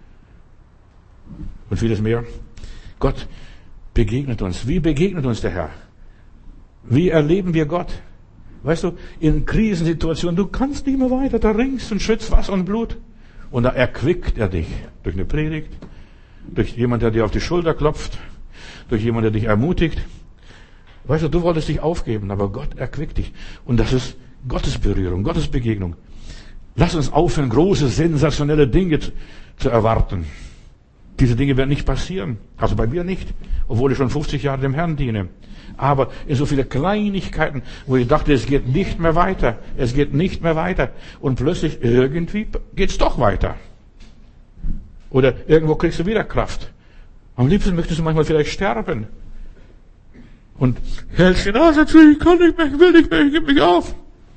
Und vieles mehr. Gott begegnet uns. Wie begegnet uns der Herr? Wie erleben wir Gott? Weißt du, in Krisensituationen, du kannst nicht mehr weiter, da ringst und schützt Wasser und Blut. Und da erquickt er dich durch eine Predigt, durch jemand, der dir auf die Schulter klopft, durch jemand, der dich ermutigt. Weißt du, du wolltest dich aufgeben, aber Gott erquickt dich. Und das ist Gottes Berührung, Gottes Begegnung. Lass uns aufhören, große, sensationelle Dinge zu erwarten. Diese Dinge werden nicht passieren. Also bei mir nicht, obwohl ich schon fünfzig Jahre dem Herrn diene. Aber in so viele Kleinigkeiten, wo ich dachte, es geht nicht mehr weiter. Es geht nicht mehr weiter. Und plötzlich irgendwie geht's doch weiter. Oder irgendwo kriegst du wieder Kraft. Am liebsten möchtest du manchmal vielleicht sterben. Und hältst die Nase zu, ich kann nicht mehr, ich will nicht mehr, ich gebe mich auf.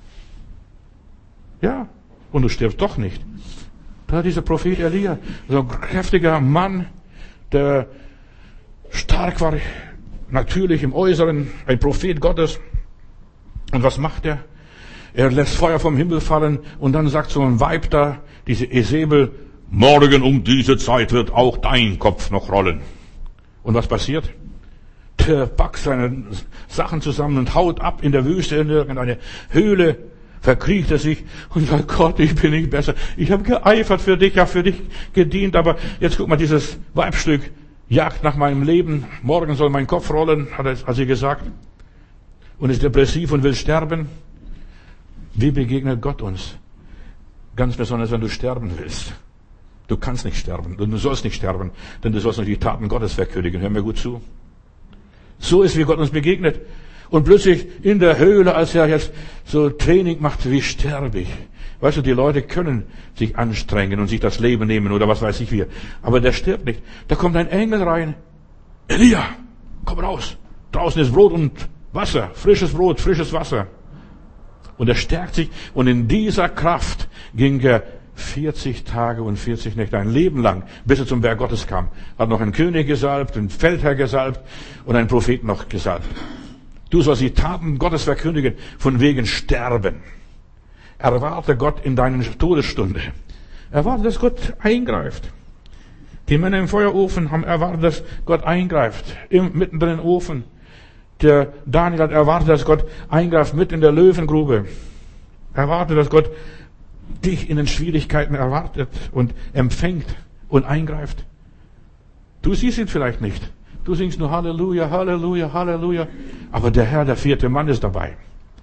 Ja. Und du stirbst doch nicht. Da dieser Prophet Elia, so ein kräftiger Mann, der stark war, natürlich im Äußeren, ein Prophet Gottes. Und was macht er? Er lässt Feuer vom Himmel fallen und dann sagt so ein Weib da, diese Isabel, morgen um diese Zeit wird auch dein Kopf noch rollen. Und was passiert? Und er packt seine Sachen zusammen und haut ab in der Wüste in irgendeine Höhle, verkriecht er sich und sagt, Gott, ich bin nicht besser. Ich habe geeifert für dich, habe für dich gedient, aber jetzt guck mal, dieses Weibstück jagt nach meinem Leben. Morgen soll mein Kopf rollen, hat er, hat sie gesagt. Und ist depressiv und will sterben. Wie begegnet Gott uns? Ganz besonders, wenn du sterben willst. Du kannst nicht sterben, du sollst nicht sterben, denn du sollst noch die Taten Gottes verkündigen. Hör mir gut zu. So ist, wie Gott uns begegnet. Und plötzlich in der Höhle, als er jetzt so Training macht, wie sterbe ich? Weißt du, die Leute können sich anstrengen und sich das Leben nehmen oder was weiß ich wie. Aber der stirbt nicht. Da kommt ein Engel rein. Elia, komm raus. Draußen ist Brot und Wasser. Frisches Brot, frisches Wasser. Und er stärkt sich. Und in dieser Kraft ging er vierzig Tage und vierzig Nächte, ein Leben lang, bis er zum Berg Gottes kam. Hat noch einen König gesalbt, einen Feldherr gesalbt und einen Propheten noch gesalbt. Du sollst die Taten Gottes verkündigen, von wegen Sterben. Erwarte Gott in deiner Todesstunde. Erwarte, dass Gott eingreift. Die Männer im Feuerofen haben erwartet, dass Gott eingreift. Im, mittendrin im Ofen. Der Daniel hat erwartet, dass Gott eingreift, mit in der Löwengrube. Erwarte, dass Gott dich in den Schwierigkeiten erwartet und empfängt und eingreift. Du siehst ihn vielleicht nicht. Du singst nur Halleluja, Halleluja, Halleluja. Aber der Herr, der vierte Mann, ist dabei.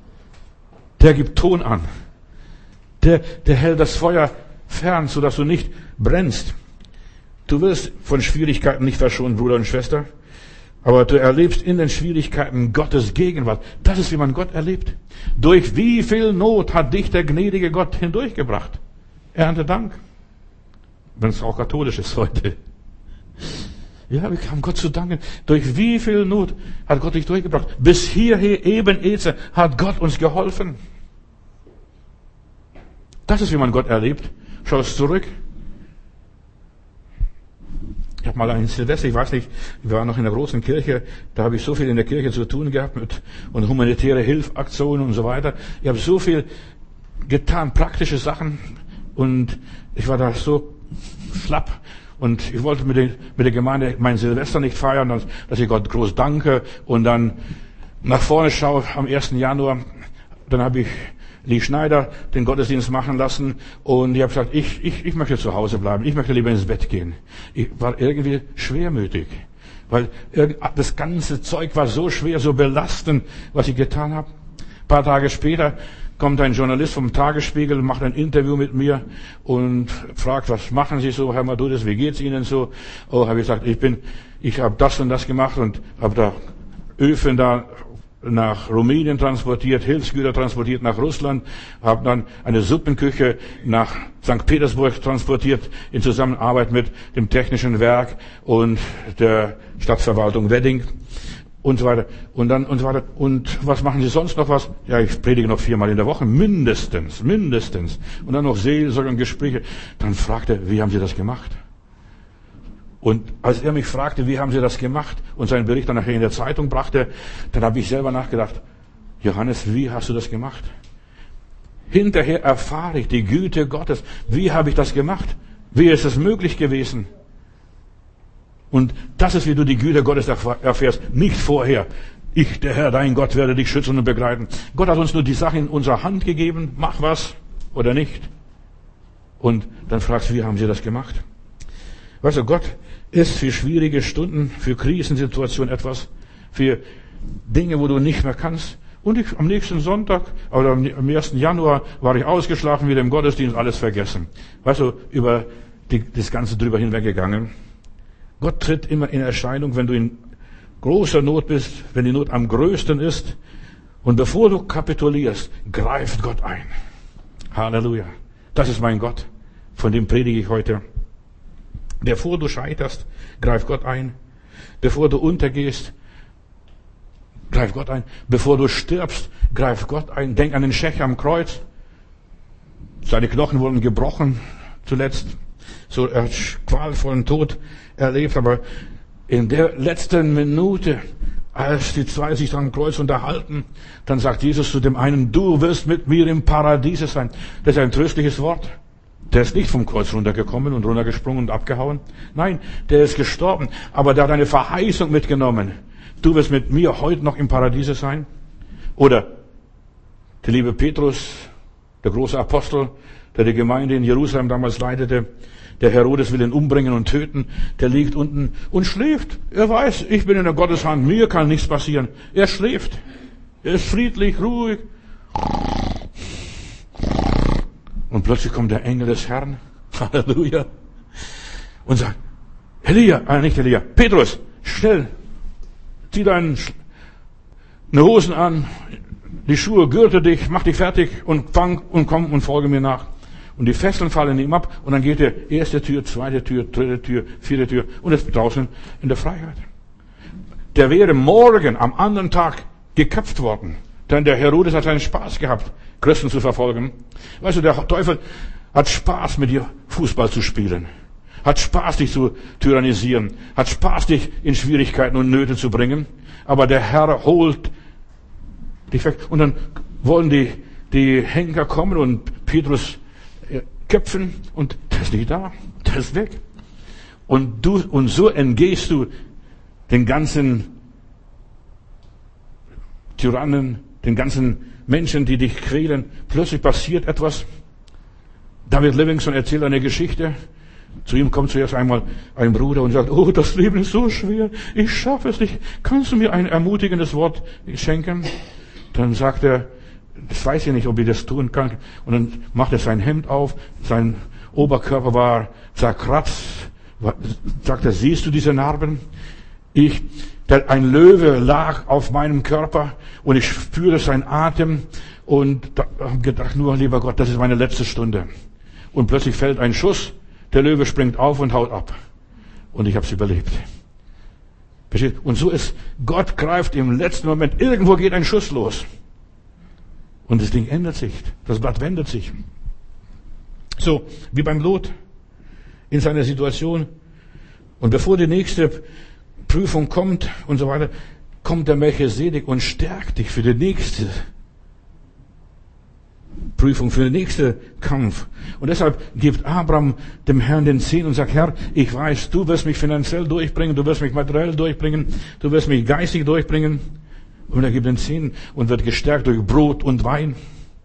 Der gibt Ton an. Der, der hält das Feuer fern, sodass du nicht brennst. Du wirst von Schwierigkeiten nicht verschont, Bruder und Schwester. Aber du erlebst in den Schwierigkeiten Gottes Gegenwart. Das ist, wie man Gott erlebt. Durch wie viel Not hat dich der gnädige Gott hindurchgebracht? Ernte Dank. Wenn es auch katholisch ist heute. Ja, wir haben Gott zu danken. Durch wie viel Not hat Gott dich durchgebracht? Bis hierher eben jetzt hat Gott uns geholfen. Das ist, wie man Gott erlebt. Schaust zurück. Ich habe mal ein Silvester, ich weiß nicht, ich war noch in der großen Kirche, da habe ich so viel in der Kirche zu tun gehabt mit und humanitäre Hilfaktionen und so weiter. Ich habe so viel getan, praktische Sachen und ich war da so schlapp und ich wollte mit der, mit der Gemeinde mein Silvester nicht feiern, dass, dass ich Gott groß danke und dann nach vorne schaue am ersten Januar, dann habe ich Lee Schneider den Gottesdienst machen lassen und ich habe gesagt, ich, ich, ich möchte zu Hause bleiben, ich möchte lieber ins Bett gehen. Ich war irgendwie schwermütig, weil das ganze Zeug war so schwer, so belastend, was ich getan habe. Ein paar Tage später kommt ein Journalist vom Tagesspiegel, macht ein Interview mit mir und fragt, was machen Sie so, Herr Madudis, wie geht's Ihnen so? Oh, habe ich gesagt, ich bin, ich habe das und das gemacht und habe da Öfen da nach Rumänien transportiert, Hilfsgüter transportiert nach Russland, habe dann eine Suppenküche nach Sankt Petersburg transportiert in Zusammenarbeit mit dem Technischen Werk und der Stadtverwaltung Wedding und so weiter und dann und so weiter. Und was machen Sie sonst noch was? Ja, ich predige noch viermal in der Woche, mindestens, mindestens. Und dann noch Seelsorge und Gespräche. Dann fragte er, wie haben Sie das gemacht? Und als er mich fragte, wie haben Sie das gemacht, und seinen Bericht dann nachher in der Zeitung brachte, dann habe ich selber nachgedacht, Johannes, wie hast du das gemacht? Hinterher erfahre ich die Güte Gottes. Wie habe ich das gemacht? Wie ist es möglich gewesen? Und das ist, wie du die Güte Gottes erfährst, nicht vorher. Ich, der Herr, dein Gott, werde dich schützen und begleiten. Gott hat uns nur die Sache in unserer Hand gegeben, mach was oder nicht. Und dann fragst du, wie haben Sie das gemacht? Weißt du, Gott ist für schwierige Stunden, für Krisensituationen etwas, für Dinge, wo du nicht mehr kannst. Und ich, am nächsten Sonntag, oder am ersten Januar, war ich ausgeschlafen, wieder im Gottesdienst, alles vergessen. Weißt du, über die, das Ganze drüber hinweggegangen. Gott tritt immer in Erscheinung, wenn du in großer Not bist, wenn die Not am größten ist. Und bevor du kapitulierst, greift Gott ein. Halleluja. Das ist mein Gott. Von dem predige ich heute. Bevor du scheiterst, greif Gott ein. Bevor du untergehst, greif Gott ein. Bevor du stirbst, greif Gott ein. Denk an den Schächer am Kreuz. Seine Knochen wurden gebrochen zuletzt. So er hat qualvollen Tod erlebt. Aber in der letzten Minute, als die zwei sich am Kreuz unterhalten, dann sagt Jesus zu dem einen, du wirst mit mir im Paradiese sein. Das ist ein tröstliches Wort. Der ist nicht vom Kreuz runtergekommen und runtergesprungen und abgehauen. Nein, der ist gestorben. Aber der hat eine Verheißung mitgenommen. du wirst mit mir heute noch im Paradiese sein? Oder der liebe Petrus, der große Apostel, der die Gemeinde in Jerusalem damals leitete, der Herodes will ihn umbringen und töten, der liegt unten und schläft. Er weiß, ich bin in der Gotteshand, mir kann nichts passieren. Er schläft. Er ist friedlich, ruhig. Und plötzlich kommt der Engel des Herrn, Halleluja, und sagt, Elia, äh, nicht Elia, Petrus, schnell, zieh deine Hosen an, die Schuhe, gürte dich, mach dich fertig und fang und komm und folge mir nach. Und die Fesseln fallen ihm ab und dann geht er erste Tür, zweite Tür, dritte Tür, vierte Tür und ist draußen in der Freiheit. Der wäre morgen am anderen Tag geköpft worden. Denn der Herodes hat seinen Spaß gehabt, Christen zu verfolgen. Weißt du, der Teufel hat Spaß mit dir Fußball zu spielen. Hat Spaß, dich zu tyrannisieren. Hat Spaß, dich in Schwierigkeiten und Nöte zu bringen. Aber der Herr holt dich weg. Und dann wollen die, die Henker kommen und Petrus köpfen und der ist nicht da. Der ist weg. Und du, und so entgehst du den ganzen Tyrannen, den ganzen Menschen, die dich quälen. Plötzlich passiert etwas. David Livingstone erzählt eine Geschichte. Zu ihm kommt zuerst einmal ein Bruder und sagt, oh, das Leben ist so schwer, ich schaffe es nicht. Kannst du mir ein ermutigendes Wort schenken? Dann sagt er, das weiß ich nicht, ob ich das tun kann. Und dann macht er sein Hemd auf, sein Oberkörper war zerkratzt. Sagt er, siehst du diese Narben? Ich, der, ein Löwe lag auf meinem Körper und ich spürte seinen Atem und da habe gedacht, nur lieber Gott, das ist meine letzte Stunde. Und plötzlich fällt ein Schuss, der Löwe springt auf und haut ab. Und ich habe es überlebt. Und so ist, Gott greift im letzten Moment, irgendwo geht ein Schuss los. Und das Ding ändert sich, das Blatt wendet sich. So, wie beim Lot in seiner Situation. Und bevor die nächste Prüfung kommt und so weiter, kommt der Melchisedek und stärkt dich für die nächste Prüfung, für den nächsten Kampf. Und deshalb gibt Abraham dem Herrn den Zehn und sagt, Herr, ich weiß, du wirst mich finanziell durchbringen, du wirst mich materiell durchbringen, du wirst mich geistig durchbringen. Und er gibt den Zehn und wird gestärkt durch Brot und Wein.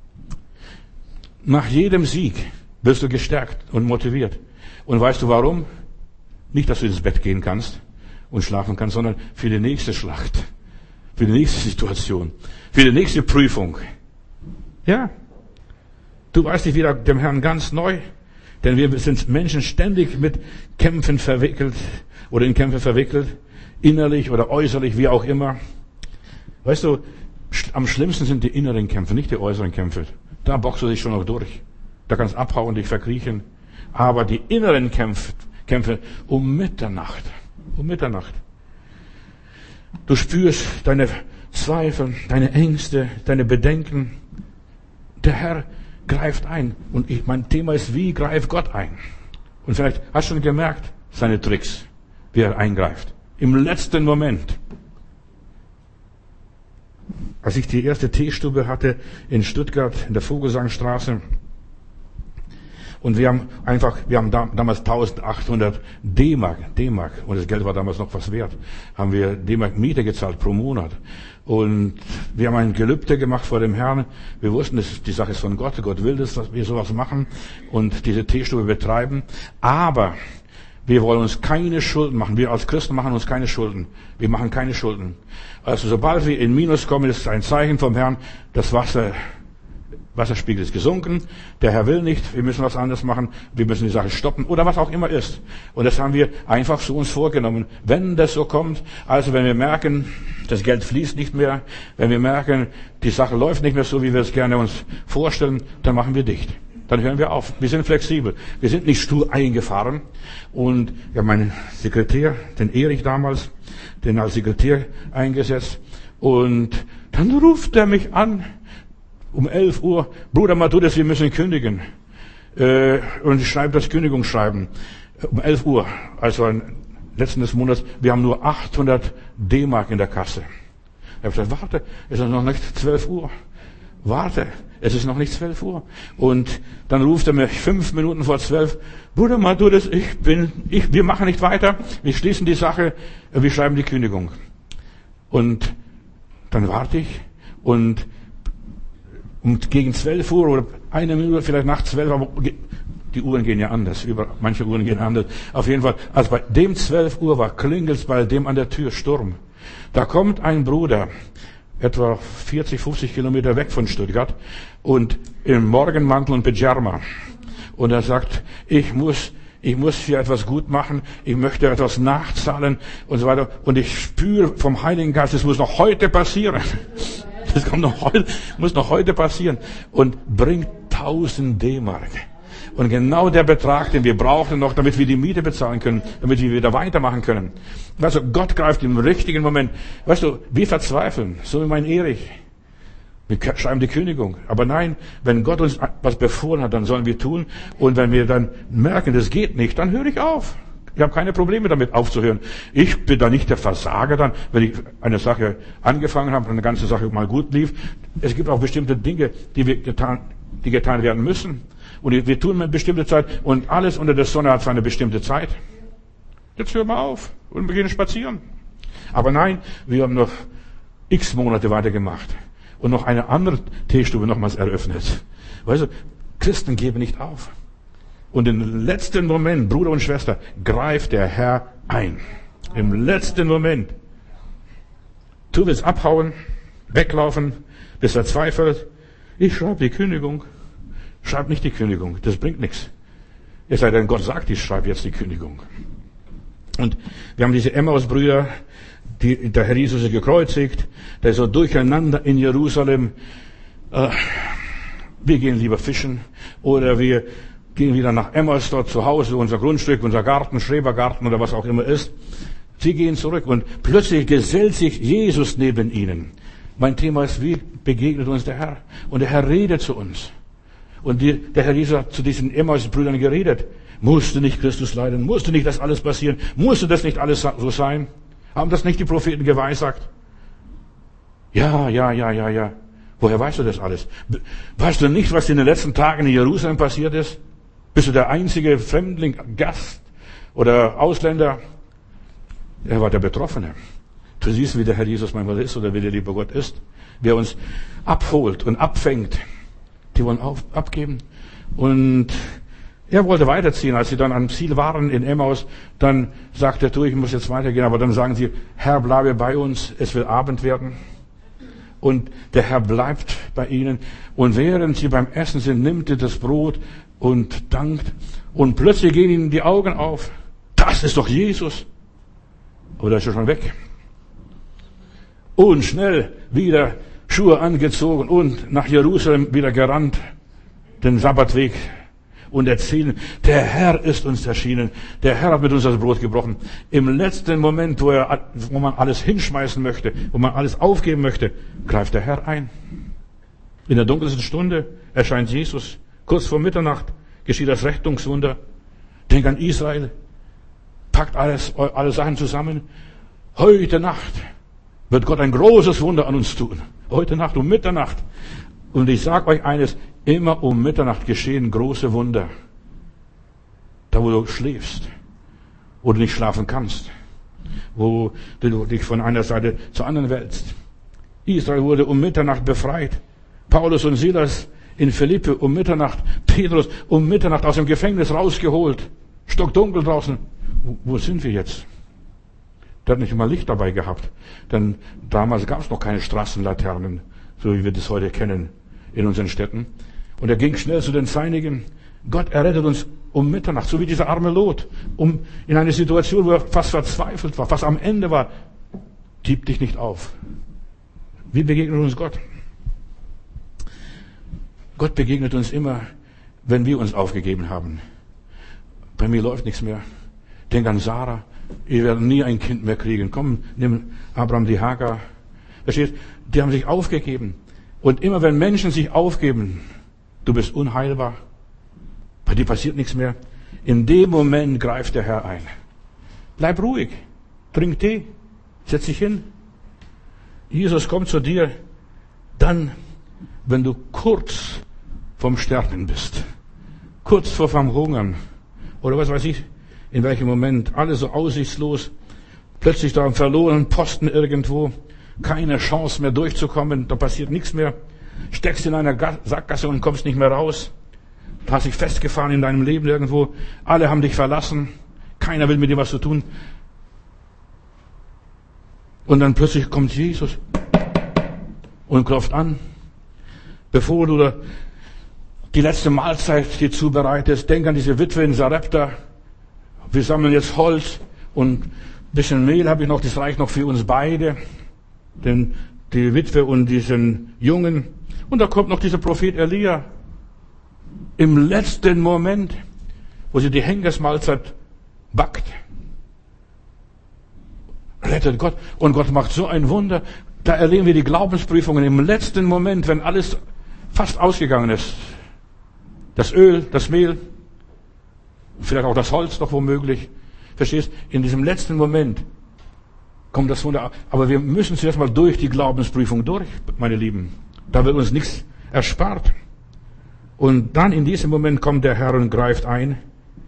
Nach jedem Sieg wirst du gestärkt und motiviert. Und weißt du warum? Nicht, dass du ins Bett gehen kannst und schlafen kannst, sondern für die nächste Schlacht, für die nächste Situation, für die nächste Prüfung. Ja, du weißt dich wieder dem Herrn ganz neu, denn wir sind Menschen ständig mit Kämpfen verwickelt oder in Kämpfe verwickelt, innerlich oder äußerlich, wie auch immer. Weißt du, am schlimmsten sind die inneren Kämpfe, nicht die äußeren Kämpfe. Da boxst du dich schon noch durch. Da kannst du abhauen, dich verkriechen. Aber die inneren Kämpfe, Kämpfe um Mitternacht, um Mitternacht. Du spürst deine Zweifel, deine Ängste, deine Bedenken. Der Herr greift ein. Und ich, mein Thema ist, wie greift Gott ein? Und vielleicht hast du schon gemerkt, seine Tricks, wie er eingreift. Im letzten Moment. Als ich die erste Teestube hatte in Stuttgart, in der Vogelsangstraße, und wir haben einfach, wir haben da, damals eintausendachthundert D-Mark, D-Mark, und das Geld war damals noch was wert, haben wir D-Mark Miete gezahlt pro Monat. Und wir haben ein Gelübde gemacht vor dem Herrn. Wir wussten, das, die Sache ist von Gott. Gott will das, dass wir sowas machen und diese Teestube betreiben. Aber wir wollen uns keine Schulden machen. Wir als Christen machen uns keine Schulden. Wir machen keine Schulden. Also sobald wir in Minus kommen, ist ein Zeichen vom Herrn, das Wasser, Wasserspiegel ist gesunken. Der Herr will nicht. Wir müssen was anderes machen. Wir müssen die Sache stoppen oder was auch immer ist. Und das haben wir einfach so uns vorgenommen. Wenn das so kommt, also wenn wir merken, das Geld fließt nicht mehr, wenn wir merken, die Sache läuft nicht mehr so, wie wir es gerne uns vorstellen, dann machen wir dicht. Dann hören wir auf. Wir sind flexibel. Wir sind nicht stur eingefahren. Und ja, mein Sekretär, den Erich damals, den als Sekretär eingesetzt. Und dann ruft er mich an, um elf Uhr, Bruder Matthäus, wir müssen kündigen. Äh, und ich schreibe das Kündigungsschreiben. Um elf Uhr, also letzten des Monats, wir haben nur achthundert D-Mark in der Kasse. Ich habe gesagt, warte, es ist noch nicht zwölf Uhr. Warte, es ist noch nicht zwölf Uhr. Und dann ruft er mich fünf Minuten vor zwölf, Bruder Matthäus, ich bin, ich, wir machen nicht weiter, wir schließen die Sache, wir schreiben die Kündigung. Und dann warte ich und, und gegen zwölf Uhr oder eine Minute, vielleicht nach zwölf, aber die Uhren gehen ja anders. Über, manche Uhren gehen anders. Auf jeden Fall, als bei dem zwölf Uhr war, klingelt's bei dem an der Tür Sturm. Da kommt ein Bruder, etwa vierzig, fünfzig Kilometer weg von Stuttgart und im Morgenmantel und Pyjama. Und er sagt, ich muss, ich muss hier etwas gut machen, ich möchte etwas nachzahlen und so weiter. Und ich spüre vom Heiligen Geist, es muss noch heute passieren. Das kommt noch heute, muss noch heute passieren. Und bringt tausend D-Mark. Und genau der Betrag, den wir brauchen noch, damit wir die Miete bezahlen können, damit wir wieder weitermachen können. Weißt du, Gott greift im richtigen Moment. Weißt du, wir verzweifeln, so wie mein Erich. Wir schreiben die Kündigung. Aber nein, wenn Gott uns was befohlen hat, dann sollen wir tun. Und wenn wir dann merken, das geht nicht, dann höre ich auf. Ich habe keine Probleme damit aufzuhören. Ich bin da nicht der Versager dann, wenn ich eine Sache angefangen habe und eine ganze Sache mal gut lief. Es gibt auch bestimmte Dinge, die wir getan, die getan werden müssen. Und wir tun eine bestimmte Zeit und alles unter der Sonne hat seine bestimmte Zeit. Jetzt hören wir auf und beginnen spazieren. Aber nein, wir haben noch x Monate weitergemacht und noch eine andere Teestube nochmals eröffnet. Weißt du, Christen geben nicht auf. Und im letzten Moment, Bruder und Schwester, greift der Herr ein. Im letzten Moment. Du willst abhauen, weglaufen, bist verzweifelt. Ich schreibe die Kündigung. Schreib nicht die Kündigung, das bringt nichts. Es sei denn, Gott sagt, ich schreibe jetzt die Kündigung. Und wir haben diese Emmaus-Brüder, die, der Herr Jesus ist gekreuzigt, der ist so durcheinander in Jerusalem. Äh, wir gehen lieber fischen oder wir gehen wieder nach Emmaus, dort zu Hause, unser Grundstück, unser Garten, Schrebergarten oder was auch immer ist. Sie gehen zurück und plötzlich gesellt sich Jesus neben ihnen. Mein Thema ist, wie begegnet uns der Herr? Und der Herr redet zu uns. Und die, der Herr Jesus hat zu diesen Emmaus-Brüdern geredet. Musste nicht Christus leiden? Musste nicht das alles passieren? Musste das nicht alles so sein? Haben das nicht die Propheten geweissagt? Ja, ja, ja, ja, ja. Woher weißt du das alles? Weißt du nicht, was in den letzten Tagen in Jerusalem passiert ist? Bist du der einzige Fremdling, Gast oder Ausländer? Er war der Betroffene. Du siehst, wie der Herr Jesus manchmal ist oder wie der liebe Gott ist. Wer uns abholt und abfängt. Die wollen auf, abgeben. Und er wollte weiterziehen. Als sie dann am Ziel waren in Emmaus, dann sagte er, du, ich muss jetzt weitergehen. Aber dann sagen sie, Herr, bleibe bei uns, es will Abend werden. Und der Herr bleibt bei ihnen. Und während sie beim Essen sind, nimmt er das Brot und dankt. Und plötzlich gehen ihnen die Augen auf. Das ist doch Jesus. Oder ist er schon weg? Und schnell wieder Schuhe angezogen und nach Jerusalem wieder gerannt, den Sabbatweg, und erzählen, der Herr ist uns erschienen, der Herr hat mit uns das Brot gebrochen. Im letzten Moment, wo, er, wo man alles hinschmeißen möchte, wo man alles aufgeben möchte, greift der Herr ein. In der dunkelsten Stunde erscheint Jesus. Kurz vor Mitternacht geschieht das Rettungswunder. Denk an Israel. Packt alles, alle Sachen zusammen. Heute Nacht wird Gott ein großes Wunder an uns tun. Heute Nacht um Mitternacht. Und ich sage euch eines, immer um Mitternacht geschehen große Wunder. Da, wo du schläfst, wo du nicht schlafen kannst, wo du dich von einer Seite zur anderen wälzt. Israel wurde um Mitternacht befreit. Paulus und Silas in Philippi um Mitternacht. Petrus um Mitternacht aus dem Gefängnis rausgeholt. Stockdunkel draußen. Wo, wo sind wir jetzt? Der hat nicht mal Licht dabei gehabt. Denn damals gab es noch keine Straßenlaternen, so wie wir das heute kennen in unseren Städten. Und er ging schnell zu den Seinigen. Gott errettet uns um Mitternacht, so wie dieser arme Lot, um in eine Situation, wo er fast verzweifelt war, fast am Ende war. Gib dich nicht auf. Wie begegnet uns Gott? Gott begegnet uns immer, wenn wir uns aufgegeben haben. Bei mir läuft nichts mehr. Denk an Sarah. Wir werden nie ein Kind mehr kriegen. Komm, nimm Abraham die Hagar. Verstehst? Die haben sich aufgegeben. Und immer wenn Menschen sich aufgeben, du bist unheilbar, bei dir passiert nichts mehr, in dem Moment greift der Herr ein. Bleib ruhig, trink Tee, setz dich hin. Jesus kommt zu dir, dann, wenn du kurz vom Sterben bist, kurz vor vom Hungern, oder was weiß ich, in welchem Moment, alles so aussichtslos, plötzlich da am verlorenen Posten irgendwo, keine Chance mehr durchzukommen, da passiert nichts mehr. Steckst in einer Sackgasse und kommst nicht mehr raus. Du hast dich festgefahren in deinem Leben irgendwo. Alle haben dich verlassen. Keiner will mit dir was zu tun. Und dann plötzlich kommt Jesus und klopft an. Bevor du die letzte Mahlzeit dir zubereitest, denk an diese Witwe in Sarepta. Wir sammeln jetzt Holz und ein bisschen Mehl habe ich noch, das reicht noch für uns beide. Denn die Witwe und diesen Jungen. Und da kommt noch dieser Prophet Elia. Im letzten Moment, wo sie die Henkersmahlzeit backt, rettet Gott. Und Gott macht so ein Wunder. Da erleben wir die Glaubensprüfungen im letzten Moment, wenn alles fast ausgegangen ist. Das Öl, das Mehl, vielleicht auch das Holz noch womöglich. Verstehst? In diesem letzten Moment kommt das Wunder. Aber wir müssen zuerst mal durch die Glaubensprüfung durch, meine Lieben. Da wird uns nichts erspart. Und dann in diesem Moment kommt der Herr und greift ein.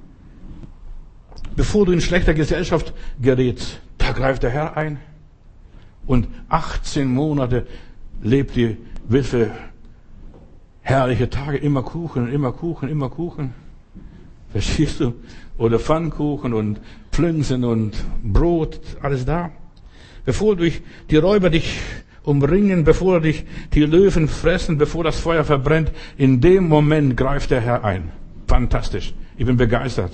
Bevor du in schlechter Gesellschaft gerätst, da greift der Herr ein. Und achtzehn Monate lebt die Witwe herrliche Tage, immer Kuchen, immer Kuchen, immer Kuchen. Verstehst du? Oder Pfannkuchen und Pflünsen und Brot, alles da. Bevor durch die Räuber dich umringen, bevor dich die Löwen fressen, bevor das Feuer verbrennt, in dem Moment greift der Herr ein. Fantastisch. Ich bin begeistert.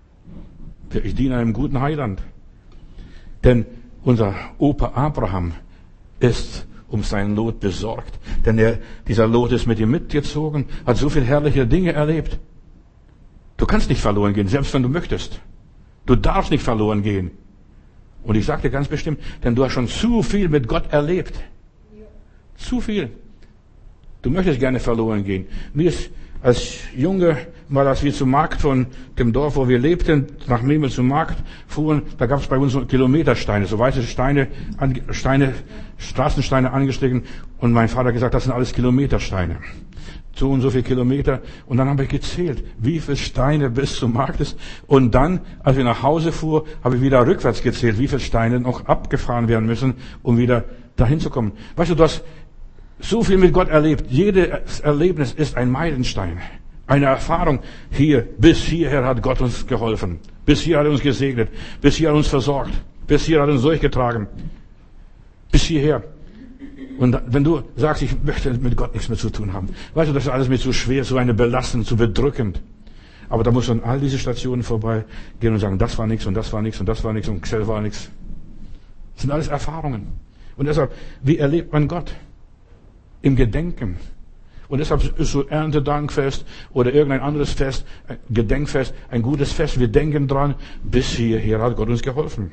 Ich diene einem guten Heiland. Denn unser Opa Abraham ist um sein Lot besorgt. Denn er, dieser Lot ist mit ihm mitgezogen, hat so viele herrliche Dinge erlebt. Du kannst nicht verloren gehen, selbst wenn du möchtest. Du darfst nicht verloren gehen. Und ich sage dir ganz bestimmt, denn du hast schon zu viel mit Gott erlebt. Zu viel. Du möchtest gerne verloren gehen. Mir ist als Junge, mal als wir zum Markt von dem Dorf, wo wir lebten, nach Memel zum Markt fuhren, da gab es bei uns so Kilometersteine, so weiße Steine, Steine, Straßensteine angestrichen. Und mein Vater hat gesagt, das sind alles Kilometersteine. So und so viele Kilometer. Und dann habe ich gezählt, wie viele Steine bis zum Markt ist. Und dann, als wir nach Hause fuhren, habe ich wieder rückwärts gezählt, wie viele Steine noch abgefahren werden müssen, um wieder dahin zu kommen. Weißt du, du hast so viel mit Gott erlebt. Jedes Erlebnis ist ein Meilenstein. Eine Erfahrung. Hier, bis hierher hat Gott uns geholfen. Bis hier hat er uns gesegnet. Bis hier hat er uns versorgt. Bis hier hat er uns durchgetragen. Bis hierher. Und wenn du sagst, ich möchte mit Gott nichts mehr zu tun haben, weißt du, das ist alles mir zu schwer, so eine Belastung, zu bedrückend. Aber da muss man all diese Stationen vorbeigehen und sagen, das war nichts und das war nichts und das war nichts und Xell war nichts. Das sind alles Erfahrungen. Und deshalb, wie erlebt man Gott? Im Gedenken. Und deshalb ist so Erntedankfest oder irgendein anderes Fest, ein Gedenkfest, ein gutes Fest. Wir denken dran, bis hierher hat Gott uns geholfen.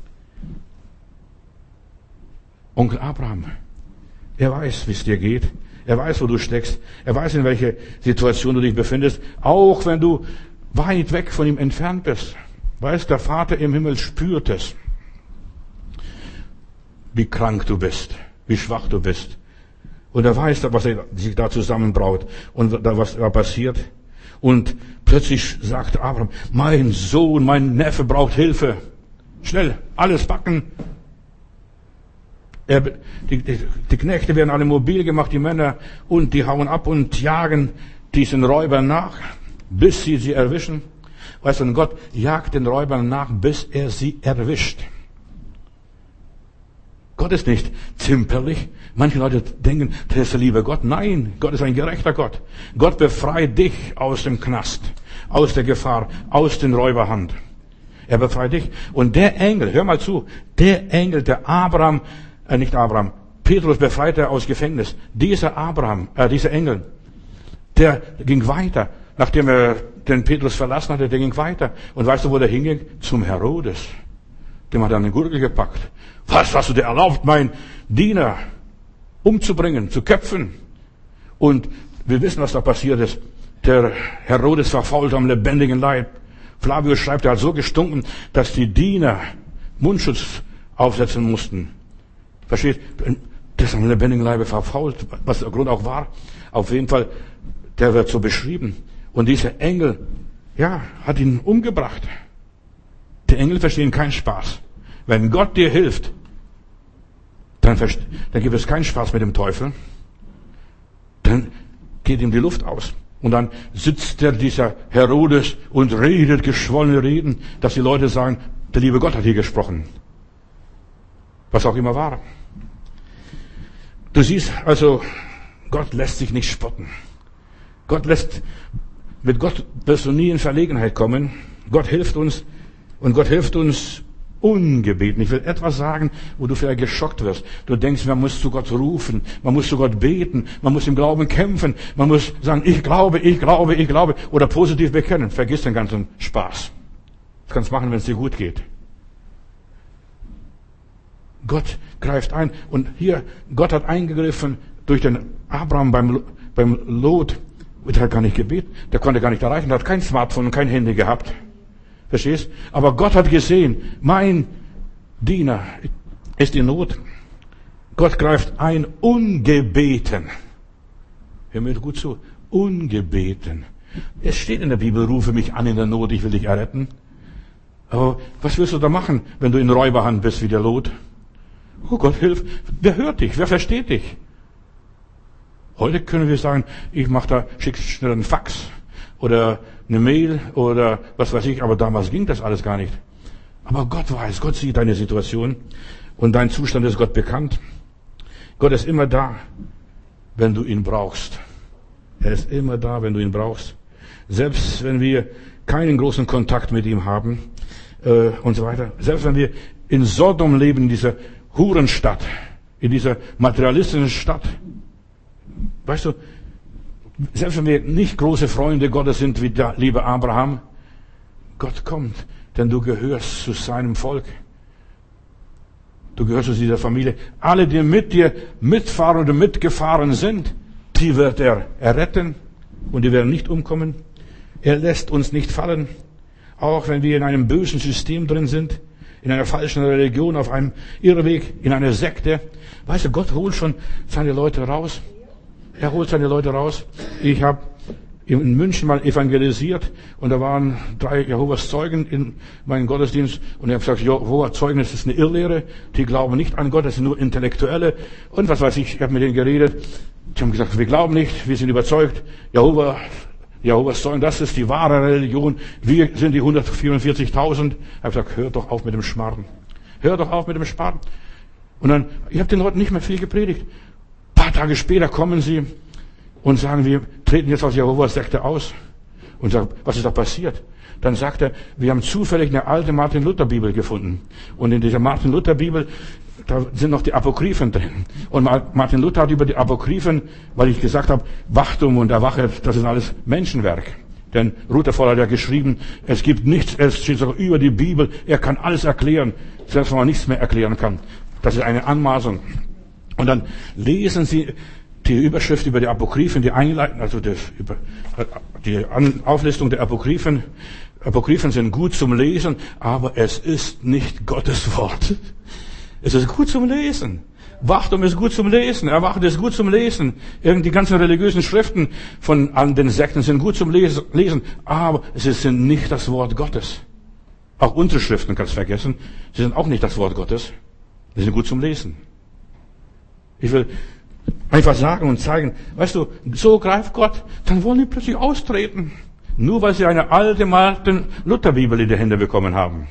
Onkel Abraham, er weiß, wie es dir geht. Er weiß, wo du steckst. Er weiß, in welcher Situation du dich befindest. Auch wenn du weit weg von ihm entfernt bist. Weiß, der Vater im Himmel spürt es. Wie krank du bist. Wie schwach du bist. Und er weiß, was er sich da zusammenbraut. Und was da passiert. Und plötzlich sagt Abraham, mein Sohn, mein Neffe braucht Hilfe. Schnell, alles packen. Er, die, die, die Knechte werden alle mobil gemacht, die Männer, und die hauen ab und jagen diesen Räubern nach, bis sie sie erwischen. Weißt du, und Gott jagt den Räubern nach, bis er sie erwischt. Gott ist nicht zimperlich. Manche Leute denken, das ist der liebe Gott. Nein, Gott ist ein gerechter Gott. Gott befreit dich aus dem Knast, aus der Gefahr, aus den Räuberhand. Er befreit dich. Und der Engel, hör mal zu, der Engel, der Abraham, Äh, nicht Abraham. Petrus befreite aus Gefängnis. Dieser Abraham, äh, dieser Engel, der ging weiter. Nachdem er den Petrus verlassen hatte, der ging weiter. Und weißt du, wo der hinging? Zum Herodes. Dem hat er an den Gürtel gepackt. Was hast du dir erlaubt, mein Diener umzubringen, zu köpfen? Und wir wissen, was da passiert ist. Der Herodes verfault am lebendigen Leib. Flavius schreibt, er hat so gestunken, dass die Diener Mundschutz aufsetzen mussten. Versteht? Das ist am lebendigen Leibe verfault, was der Grund auch war. Auf jeden Fall, der wird so beschrieben. Und dieser Engel, ja, hat ihn umgebracht. Die Engel verstehen keinen Spaß. Wenn Gott dir hilft, dann, dann gibt es keinen Spaß mit dem Teufel. Dann geht ihm die Luft aus. Und dann sitzt der, dieser Herodes und redet geschwollene Reden, dass die Leute sagen, der liebe Gott hat hier gesprochen. Was auch immer war. Du siehst also, Gott lässt sich nicht spotten. Gott lässt, mit Gott wirst du nie in Verlegenheit kommen. Gott hilft uns und Gott hilft uns ungebeten. Ich will etwas sagen, wo du vielleicht geschockt wirst. Du denkst, man muss zu Gott rufen, man muss zu Gott beten, man muss im Glauben kämpfen, man muss sagen, ich glaube, ich glaube, ich glaube, oder positiv bekennen. Vergiss den ganzen Spaß. Das kannst du machen, wenn es dir gut geht. Gott greift ein. Und hier, Gott hat eingegriffen durch den Abraham beim, beim Lot. Der hat gar nicht gebetet. Der konnte gar nicht erreichen. Der hat kein Smartphone und kein Handy gehabt. Verstehst? Aber Gott hat gesehen, mein Diener ist in Not. Gott greift ein, ungebeten. Hör mir gut zu. Ungebeten. Es steht in der Bibel, rufe mich an in der Not, ich will dich erretten. Aber was willst du da machen, wenn du in Räuberhand bist wie der Lot? Oh Gott, hilf. Wer hört dich? Wer versteht dich? Heute können wir sagen, ich mach da, schick schnell einen Fax oder eine Mail oder was weiß ich, aber damals ging das alles gar nicht. Aber Gott weiß, Gott sieht deine Situation und dein Zustand ist Gott bekannt. Gott ist immer da, wenn du ihn brauchst. Er ist immer da, wenn du ihn brauchst. Selbst wenn wir keinen großen Kontakt mit ihm haben äh, und so weiter. Selbst wenn wir in Sodom leben, in dieser Hurenstadt, in dieser materialistischen Stadt. Weißt du, selbst wenn wir nicht große Freunde Gottes sind wie der liebe Abraham, Gott kommt, denn du gehörst zu seinem Volk. Du gehörst zu dieser Familie. Alle, die mit dir mitfahren oder mitgefahren sind, die wird er erretten und die werden nicht umkommen. Er lässt uns nicht fallen, auch wenn wir in einem bösen System drin sind, in einer falschen Religion, auf einem Irrweg, in einer Sekte. Weißt du, Gott holt schon seine Leute raus. Er holt seine Leute raus. Ich habe in München mal evangelisiert und da waren drei Jehovas Zeugen in meinem Gottesdienst und ich habe gesagt, Jehovas Zeugen, das ist eine Irrlehre, die glauben nicht an Gott, das sind nur Intellektuelle und was weiß ich, ich habe mit denen geredet. Die haben gesagt, wir glauben nicht, wir sind überzeugt, Jehova, Jehovas Zeugen, das ist die wahre Religion, wir sind die hundertvierundvierzigtausend. Ich habe gesagt, hör doch auf mit dem Schmarrn. Hör doch auf mit dem Schmarrn. Und dann, ich habe den Leuten nicht mehr viel gepredigt. Ein paar Tage später kommen sie und sagen, wir treten jetzt aus Jehovas Sekte aus. Und sagen, was ist da passiert? Dann sagt er, wir haben zufällig eine alte Martin-Luther-Bibel gefunden. Und in dieser Martin-Luther-Bibel, da sind noch die Apokryphen drin. Und Martin Luther hat über die Apokryphen, weil ich gesagt habe, Wachtum und Erwache, das ist alles Menschenwerk. Denn Rutherford hat ja geschrieben, es gibt nichts, es steht sogar über die Bibel, er kann alles erklären, selbst wenn man nichts mehr erklären kann. Das ist eine Anmaßung. Und dann lesen Sie die Überschrift über die Apokryphen, die Einleitung, also die, über, die Auflistung der Apokryphen. Apokryphen sind gut zum Lesen, aber es ist nicht Gottes Wort. Es ist gut zum Lesen. Wachtum ist gut zum Lesen. Erwachen ist gut zum Lesen. Die ganzen religiösen Schriften von an den Sekten sind gut zum Lesen, aber sie sind nicht das Wort Gottes. Auch unsere Schriften kannst du vergessen. Sie sind auch nicht das Wort Gottes. Sie sind gut zum Lesen. Ich will einfach sagen und zeigen, weißt du, so greift Gott, dann wollen die plötzlich austreten. Nur weil sie eine alte Martin Luther Bibel in die Hände bekommen haben.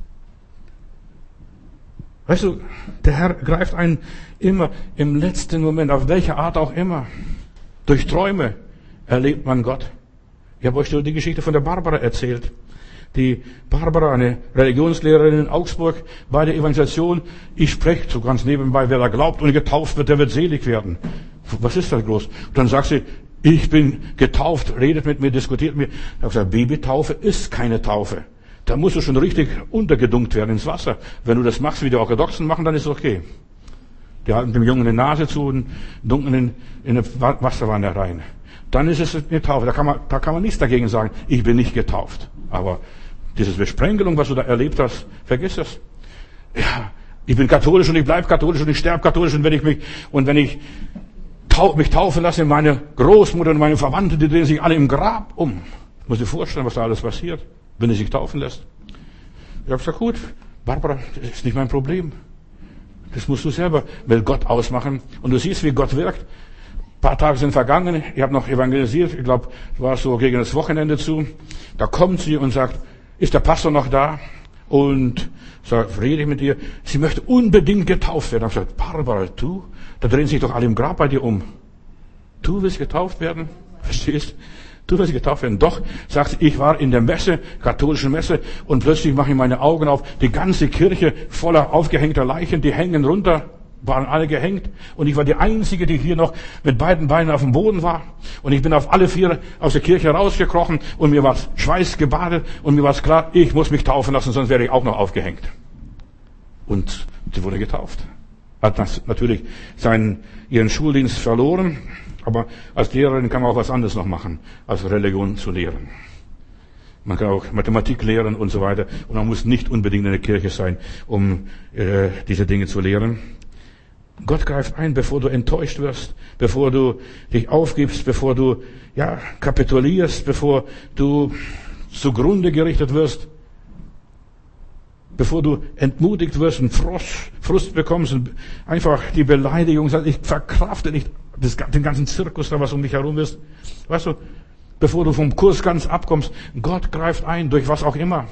Weißt du, der Herr greift einen immer im letzten Moment, auf welche Art auch immer. Durch Träume erlebt man Gott. Ich habe euch die Geschichte von der Barbara erzählt. Die Barbara, eine Religionslehrerin in Augsburg, bei der Evangelisation, ich spreche so ganz nebenbei, wer da glaubt und getauft wird, der wird selig werden. Was ist das groß? Und dann sagt sie, ich bin getauft, redet mit mir, diskutiert mit mir. Ich habe gesagt, Babytaufe ist keine Taufe. Da musst du schon richtig untergedunkt werden ins Wasser. Wenn du das machst, wie die Orthodoxen machen, dann ist es okay. Die halten dem Jungen eine Nase zu und dunkeln in, in eine Wasserwanne rein. Dann ist es eine Taufe. Da kann man, da kann man nichts dagegen sagen. Ich bin nicht getauft. Aber diese Besprengelung, was du da erlebt hast, vergiss es. Ja, ich bin katholisch und ich bleibe katholisch und ich sterbe katholisch und wenn ich mich, und wenn ich tau, mich taufen lasse, meine Großmutter und meine Verwandten, die drehen sich alle im Grab um. Ich muss dir vorstellen, was da alles passiert, wenn er sich taufen lässt. Ich habe gesagt, gut, Barbara, das ist nicht mein Problem. Das musst du selber mit Gott ausmachen. Und du siehst, wie Gott wirkt. Ein paar Tage sind vergangen. Ich habe noch evangelisiert. Ich glaube, es war so gegen das Wochenende zu. Da kommt sie und sagt, ist der Pastor noch da? Und sagt, rede ich mit ihr. Sie möchte unbedingt getauft werden. Ich habe gesagt, Barbara, du? Da drehen sich doch alle im Grab bei dir um. Du willst getauft werden? Verstehst? Du willst getauft werden. Doch, sagt sie, ich war in der Messe, katholischen Messe, und plötzlich mache ich meine Augen auf. Die ganze Kirche voller aufgehängter Leichen, die hängen runter, waren alle gehängt. Und ich war die Einzige, die hier noch mit beiden Beinen auf dem Boden war. Und ich bin auf alle vier aus der Kirche rausgekrochen und mir war Schweiß gebadet und mir war es klar, ich muss mich taufen lassen, sonst wäre ich auch noch aufgehängt. Und sie wurde getauft. Hat natürlich seinen, ihren Schuldienst verloren. Aber als Lehrerin kann man auch was anderes noch machen, als Religion zu lehren. Man kann auch Mathematik lehren und so weiter. Und man muss nicht unbedingt in der Kirche sein, um äh, diese Dinge zu lehren. Gott greift ein, bevor du enttäuscht wirst, bevor du dich aufgibst, bevor du ja kapitulierst, bevor du zugrunde gerichtet wirst, bevor du entmutigt wirst und Frust, Frust bekommst und einfach die Beleidigung sagst, ich verkrafte nicht das, den ganzen Zirkus da, was um dich herum ist. Weißt du, bevor du vom Kurs ganz abkommst, Gott greift ein, durch was auch immer.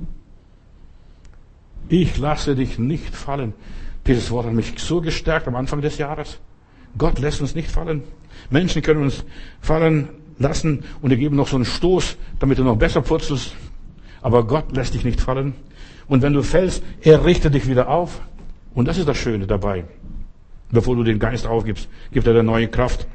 Ich lasse dich nicht fallen. Dieses Wort hat mich so gestärkt am Anfang des Jahres. Gott lässt uns nicht fallen. Menschen können uns fallen lassen und die geben noch so einen Stoß, damit du noch besser purzelst. Aber Gott lässt dich nicht fallen. Und wenn du fällst, er richtet dich wieder auf. Und das ist das Schöne dabei. Bevor du den Geist aufgibst, gibt er dir neue Kraft.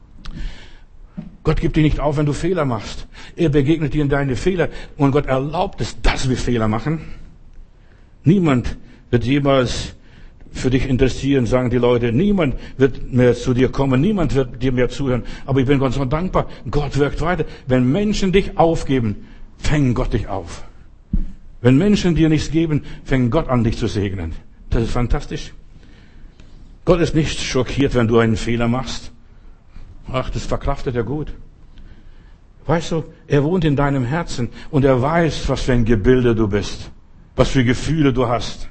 Gott gibt dir nicht auf, wenn du Fehler machst. Er begegnet dir in deine Fehler. Und Gott erlaubt es, dass wir Fehler machen. Niemand wird jemals für dich interessieren, sagen die Leute. Niemand wird mehr zu dir kommen. Niemand wird dir mehr zuhören. Aber ich bin Gott so dankbar. Gott wirkt weiter. Wenn Menschen dich aufgeben, fängt Gott dich auf. Wenn Menschen dir nichts geben, fängt Gott an, dich zu segnen. Das ist fantastisch. Gott ist nicht schockiert, wenn du einen Fehler machst. Ach, das verkraftet er gut. Weißt du, er wohnt in deinem Herzen und er weiß, was für ein Gebilde du bist, was für Gefühle du hast,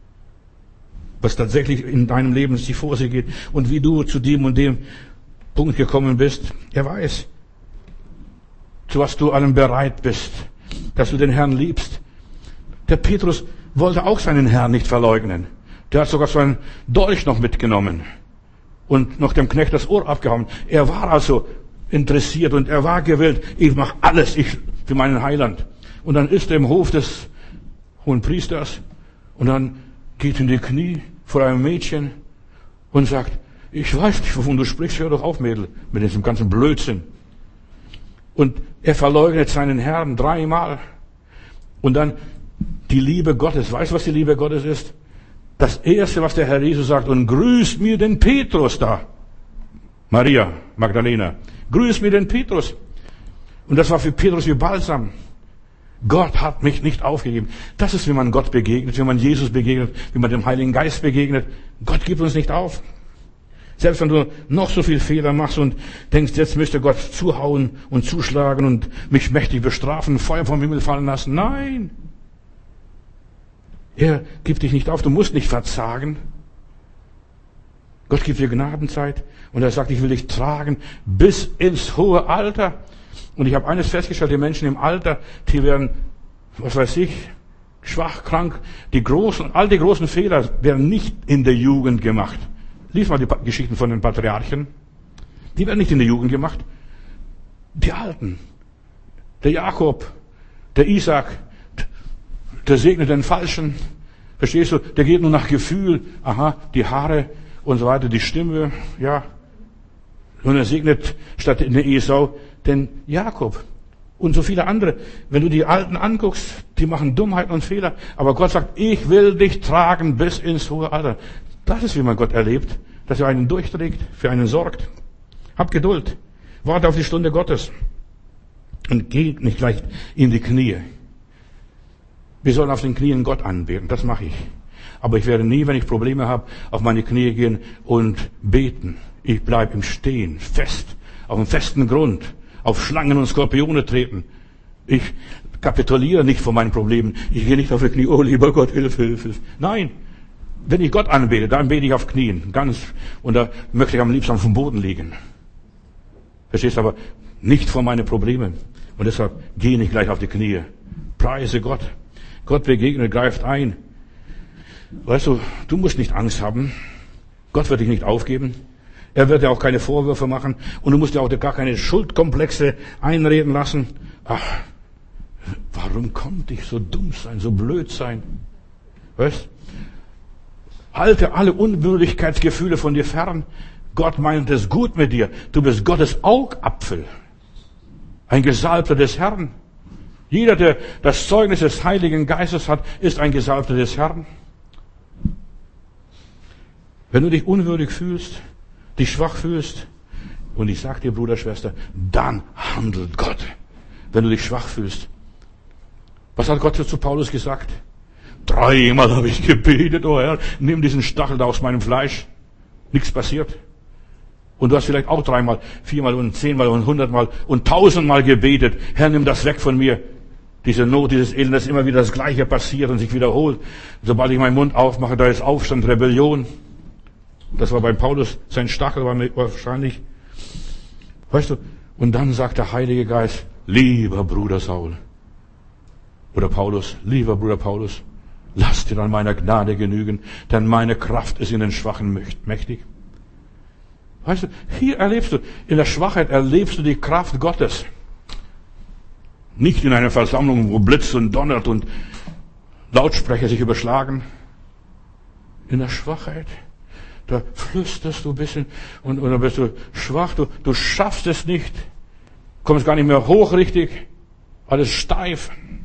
was tatsächlich in deinem Leben sich vor sich geht und wie du zu dem und dem Punkt gekommen bist. Er weiß, zu was du allem bereit bist, dass du den Herrn liebst. Der Petrus wollte auch seinen Herrn nicht verleugnen. Der hat sogar so einen Dolch noch mitgenommen und noch dem Knecht das Ohr abgehauen. Er war also interessiert und er war gewillt, ich mache alles ich für meinen Heiland. Und dann ist er im Hof des hohen Priesters und dann geht in die Knie vor einem Mädchen und sagt, ich weiß nicht, wovon du sprichst, hör doch auf, Mädel, mit diesem ganzen Blödsinn. Und er verleugnet seinen Herrn dreimal. Und dann die Liebe Gottes. Weißt du, was die Liebe Gottes ist? Das Erste, was der Herr Jesus sagt, und grüßt mir den Petrus da. Maria Magdalena. Grüßt mir den Petrus. Und das war für Petrus wie Balsam. Gott hat mich nicht aufgegeben. Das ist, wie man Gott begegnet, wie man Jesus begegnet, wie man dem Heiligen Geist begegnet. Gott gibt uns nicht auf. Selbst wenn du noch so viel Fehler machst und denkst, jetzt müsste Gott zuhauen und zuschlagen und mich mächtig bestrafen, Feuer vom Himmel fallen lassen. Nein. Er gibt dich nicht auf. Du musst nicht verzagen. Gott gibt dir Gnadenzeit. Und er sagt, ich will dich tragen bis ins hohe Alter. Und ich habe eines festgestellt, die Menschen im Alter, die werden, was weiß ich, schwach, krank. Die großen, all die großen Fehler werden nicht in der Jugend gemacht. Lies mal die Geschichten von den Patriarchen. Die werden nicht in der Jugend gemacht. Die Alten. Der Jakob, der Isaac, der segnet den Falschen. Verstehst du? Der geht nur nach Gefühl. Aha, die Haare und so weiter, die Stimme, ja. Und er segnet statt in der Esau den Jakob. Und so viele andere. Wenn du die Alten anguckst, die machen Dummheiten und Fehler. Aber Gott sagt, ich will dich tragen bis ins hohe Alter. Das ist, wie man Gott erlebt. Dass er einen durchträgt, für einen sorgt. Hab Geduld. Warte auf die Stunde Gottes. Und geh nicht gleich in die Knie. Wir sollen auf den Knien Gott anbeten. Das mache ich. Aber ich werde nie, wenn ich Probleme habe, auf meine Knie gehen und beten. Ich bleibe im Stehen, fest, auf einem festen Grund, auf Schlangen und Skorpione treten. Ich kapituliere nicht vor meinen Problemen. Ich gehe nicht auf die Knie, oh lieber Gott, hilf, hilf, hilf. Nein, Wenn ich Gott anbete, dann bete ich auf Knien, ganz, und da möchte ich am liebsten auf dem Boden liegen. Verstehst du, aber nicht vor meine Probleme. Und deshalb gehe nicht gleich auf die Knie. Preise Gott. Gott begegnet, greift ein. Weißt du, du musst nicht Angst haben. Gott wird dich nicht aufgeben. Er wird dir auch keine Vorwürfe machen. Und du musst dir auch gar keine Schuldkomplexe einreden lassen. Ach, warum konnte ich so dumm sein, so blöd sein? Weißt? Halte alle Unwürdigkeitsgefühle von dir fern. Gott meint es gut mit dir. Du bist Gottes Augapfel. Ein Gesalbter des Herrn. Jeder, der das Zeugnis des Heiligen Geistes hat, ist ein Gesalbter des Herrn. Wenn du dich unwürdig fühlst, dich schwach fühlst, und ich sag dir, Bruder, Schwester, dann handelt Gott, wenn du dich schwach fühlst. Was hat Gott zu Paulus gesagt? Dreimal habe ich gebetet, oh Herr, nimm diesen Stachel da aus meinem Fleisch. Nichts passiert. Und du hast vielleicht auch dreimal, viermal und zehnmal und hundertmal und tausendmal gebetet. Herr, nimm das weg von mir. Diese Not, dieses Elend, dass immer wieder das Gleiche passiert und sich wiederholt. Sobald ich meinen Mund aufmache, da ist Aufstand, Rebellion. Das war bei Paulus, sein Stachel war wahrscheinlich. Weißt du, und dann sagt der Heilige Geist, lieber Bruder Saul, oder Paulus, lieber Bruder Paulus, lass dir an meiner Gnade genügen, denn meine Kraft ist in den Schwachen mächtig. Weißt du, hier erlebst du, in der Schwachheit erlebst du die Kraft Gottes. Nicht in einer Versammlung, wo blitzt und donnert und Lautsprecher sich überschlagen. In der Schwachheit, da flüsterst du ein bisschen und, und dann bist du schwach, du, du schaffst es nicht, kommst gar nicht mehr hoch richtig, alles steif.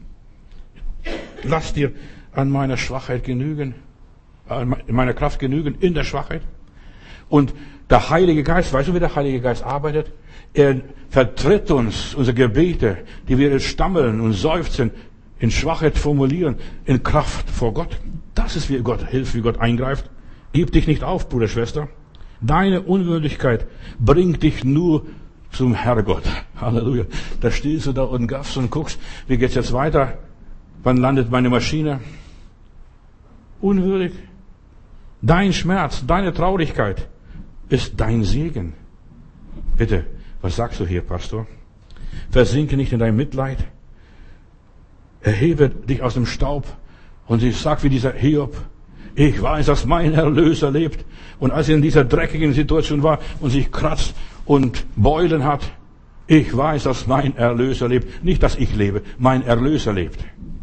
Lass dir an meiner Schwachheit genügen, an meiner Kraft genügen, in der Schwachheit. Und der Heilige Geist, weißt du, wie der Heilige Geist arbeitet? Er vertritt uns, unsere Gebete, die wir stammeln und seufzen, in Schwachheit formulieren, in Kraft vor Gott. Das ist, wie Gott hilft, wie Gott eingreift. Gib dich nicht auf, Bruder, Schwester. Deine Unwürdigkeit bringt dich nur zum Herrgott. Halleluja. Da stehst du da und gaffst und guckst, wie geht's jetzt weiter? Wann landet meine Maschine? Unwürdig. Dein Schmerz, deine Traurigkeit ist dein Segen. Bitte, was sagst du hier, Pastor? Versinke nicht in dein Mitleid. Erhebe dich aus dem Staub und ich sag wie dieser Hiob, ich weiß, dass mein Erlöser lebt. Und als er in dieser dreckigen Situation war und sich kratzt und Beulen hat, ich weiß, dass mein Erlöser lebt. Nicht, dass ich lebe, mein Erlöser lebt.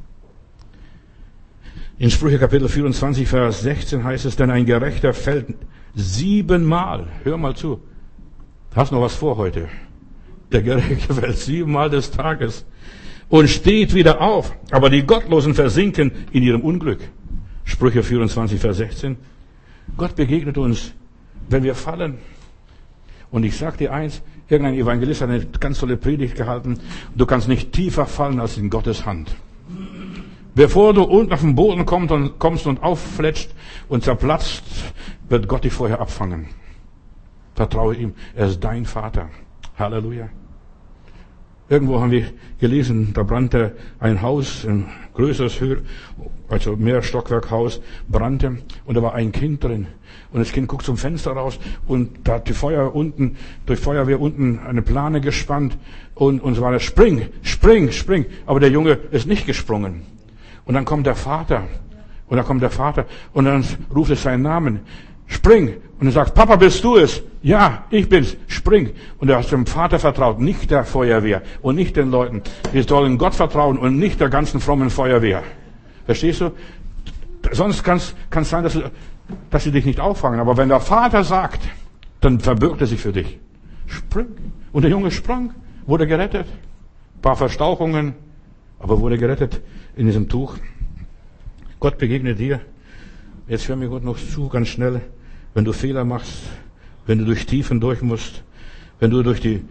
In Sprüche Kapitel vierundzwanzig, Vers sechzehn heißt es, denn ein Gerechter fällt siebenmal. Hör mal zu. Hast noch was vor heute? Der Gerechte fällt siebenmal des Tages und steht wieder auf. Aber die Gottlosen versinken in ihrem Unglück. Sprüche vierundzwanzig, Vers sechzehn. Gott begegnet uns, wenn wir fallen. Und ich sag dir eins, irgendein Evangelist hat eine ganz tolle Predigt gehalten. Du kannst nicht tiefer fallen als in Gottes Hand. Bevor du unten auf den Boden kommst und, kommst und auffletscht und zerplatzt, wird Gott dich vorher abfangen. Vertraue ihm, er ist dein Vater. Halleluja. Irgendwo haben wir gelesen, da brannte ein Haus, ein größeres, also Mehrstockwerkhaus, brannte und da war ein Kind drin. Und das Kind guckt zum Fenster raus und da hat die Feuer unten, durch Feuerwehr unten eine Plane gespannt und, und so war das, spring, spring, spring. Aber der Junge ist nicht gesprungen. Und dann kommt der Vater und dann kommt der Vater und dann ruft es seinen Namen. Spring. Und er sagt, Papa, bist du es? Ja, ich bin's. Spring. Und er hat dem Vater vertraut, nicht der Feuerwehr und nicht den Leuten. Wir sollen Gott vertrauen und nicht der ganzen frommen Feuerwehr. Verstehst du? Sonst kann es sein, dass, dass sie dich nicht auffangen. Aber wenn der Vater sagt, dann verbirgt er sich für dich. Spring. Und der Junge sprang, wurde gerettet. Ein paar Verstauchungen, aber wurde gerettet in diesem Tuch. Gott begegnet dir. Jetzt hör mir Gott noch zu, ganz schnell. Wenn du Fehler machst, wenn du durch Tiefen durch musst, wenn du durch die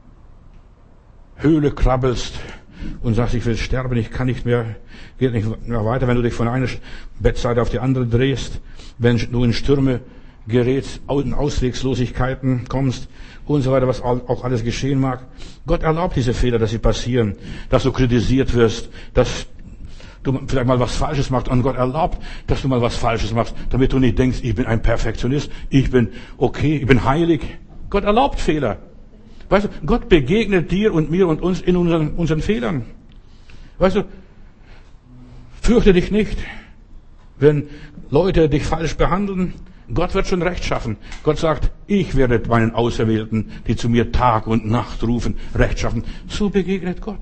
Höhle krabbelst und sagst, ich will sterben, ich kann nicht mehr, geht nicht mehr weiter, wenn du dich von einer Bettseite auf die andere drehst, wenn du in Stürme gerätst, in Auswegslosigkeiten kommst und so weiter, was auch alles geschehen mag. Gott erlaubt diese Fehler, dass sie passieren, dass du kritisiert wirst, dass du vielleicht mal was Falsches machst und Gott erlaubt, dass du mal was Falsches machst, damit du nicht denkst, ich bin ein Perfektionist, ich bin okay, ich bin heilig. Gott erlaubt Fehler. Weißt du, Gott begegnet dir und mir und uns in unseren, unseren Fehlern. Weißt du, fürchte dich nicht, wenn Leute dich falsch behandeln. Gott wird schon Recht schaffen. Gott sagt, ich werde meinen Auserwählten, die zu mir Tag und Nacht rufen, Recht schaffen. So begegnet Gott.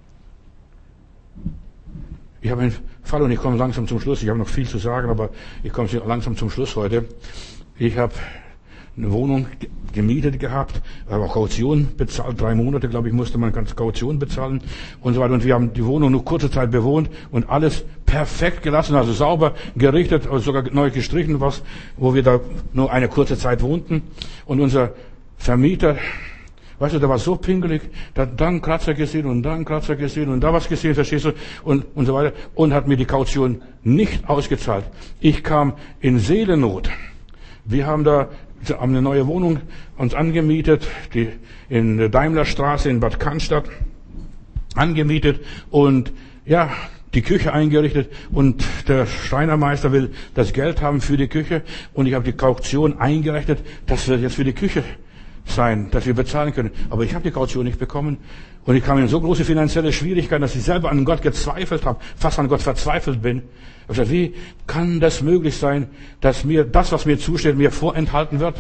Ich habe einen Fall und ich komme langsam zum Schluss. Ich habe noch viel zu sagen, aber ich komme langsam zum Schluss heute. Ich habe eine Wohnung gemietet gehabt, habe auch Kaution bezahlt, drei Monate, glaube ich, musste man ganz Kaution bezahlen und so weiter. Und wir haben die Wohnung nur kurze Zeit bewohnt und alles perfekt gelassen, also sauber gerichtet, also sogar neu gestrichen, was, wo wir da nur eine kurze Zeit wohnten. Und unser Vermieter, weißt du, der war so pingelig, der hat da einen Kratzer gesehen und da einen Kratzer gesehen und da was gesehen, verstehst du, und, und so weiter, und hat mir die Kaution nicht ausgezahlt. Ich kam in Seelennot. Wir haben da Wir haben eine neue Wohnung uns angemietet, die in der Daimlerstraße in Bad Cannstatt angemietet und ja, die Küche eingerichtet und der Schreinermeister will das Geld haben für die Küche und ich habe die Kaution eingerechnet, das wird jetzt für die Küche sein, dass wir bezahlen können. Aber ich habe die Kaution nicht bekommen und ich kam in so große finanzielle Schwierigkeiten, dass ich selber an Gott gezweifelt habe, fast an Gott verzweifelt bin. Ich habe gesagt, wie kann das möglich sein, dass mir das, was mir zusteht, mir vorenthalten wird?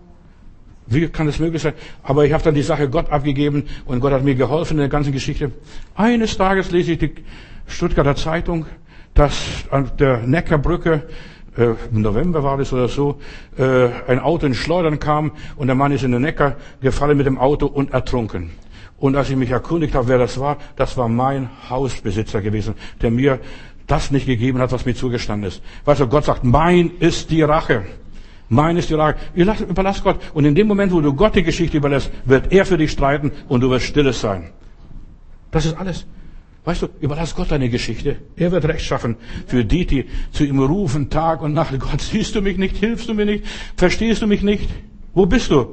Wie kann das möglich sein? Aber ich habe dann die Sache Gott abgegeben und Gott hat mir geholfen in der ganzen Geschichte. Eines Tages lese ich die Stuttgarter Zeitung, dass an der Neckarbrücke, äh, im November war das oder so, äh, ein Auto in Schleudern kam und der Mann ist in den Neckar gefallen mit dem Auto und ertrunken. Und als ich mich erkundigt habe, wer das war, das war mein Hausbesitzer gewesen, der mir das nicht gegeben hat, was mir zugestanden ist. Weißt du, Gott sagt, mein ist die Rache. Mein ist die Rache. Überlass Gott. Und in dem Moment, wo du Gott die Geschichte überlässt, wird er für dich streiten und du wirst stilles sein. Das ist alles. Weißt du, überlass Gott deine Geschichte. Er wird Recht schaffen für die, die zu ihm rufen, Tag und Nacht. Gott, siehst du mich nicht? Hilfst du mir nicht? Verstehst du mich nicht? Wo bist du?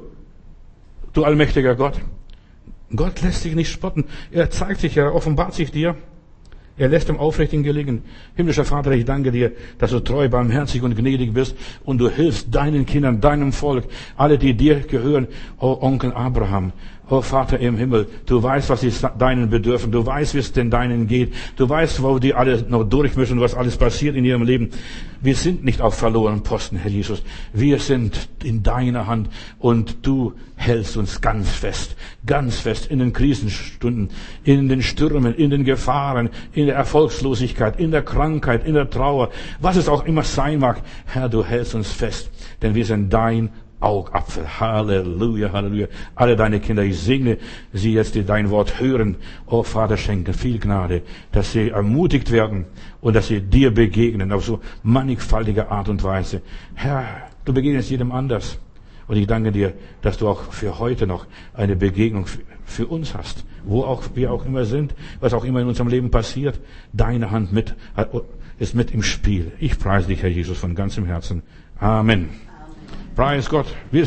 Du allmächtiger Gott. Gott lässt sich nicht spotten. Er zeigt sich, er offenbart sich dir. Er lässt dem Aufrichtigen gelingen. Himmlischer Vater, ich danke dir, dass du treu, barmherzig und gnädig bist und du hilfst deinen Kindern, deinem Volk, alle, die dir gehören. Oh Onkel Abraham, oh Vater im Himmel, du weißt, was sie deinen bedürfen. Du weißt, wie es denn deinen geht. Du weißt, wo die alle noch durch müssen, was alles passiert in ihrem Leben. Wir sind nicht auf verlorenen Posten, Herr Jesus. Wir sind in deiner Hand und du hältst uns ganz fest, ganz fest in den Krisenstunden, in den Stürmen, in den Gefahren, in der Erfolgslosigkeit, in der Krankheit, in der Trauer, was es auch immer sein mag. Herr, du hältst uns fest, denn wir sind dein Augapfel. Halleluja, Halleluja. Alle deine Kinder, ich segne sie jetzt, die dein Wort hören. Oh Vater, schenke viel Gnade, dass sie ermutigt werden und dass sie dir begegnen auf so mannigfaltige Art und Weise. Herr, du begegnest jedem anders. Und ich danke dir, dass du auch für heute noch eine Begegnung für uns hast. Wo auch wir auch immer sind, was auch immer in unserem Leben passiert, deine Hand mit, ist mit im Spiel. Ich preise dich, Herr Jesus, von ganzem Herzen. Amen. Preis Gott. Wir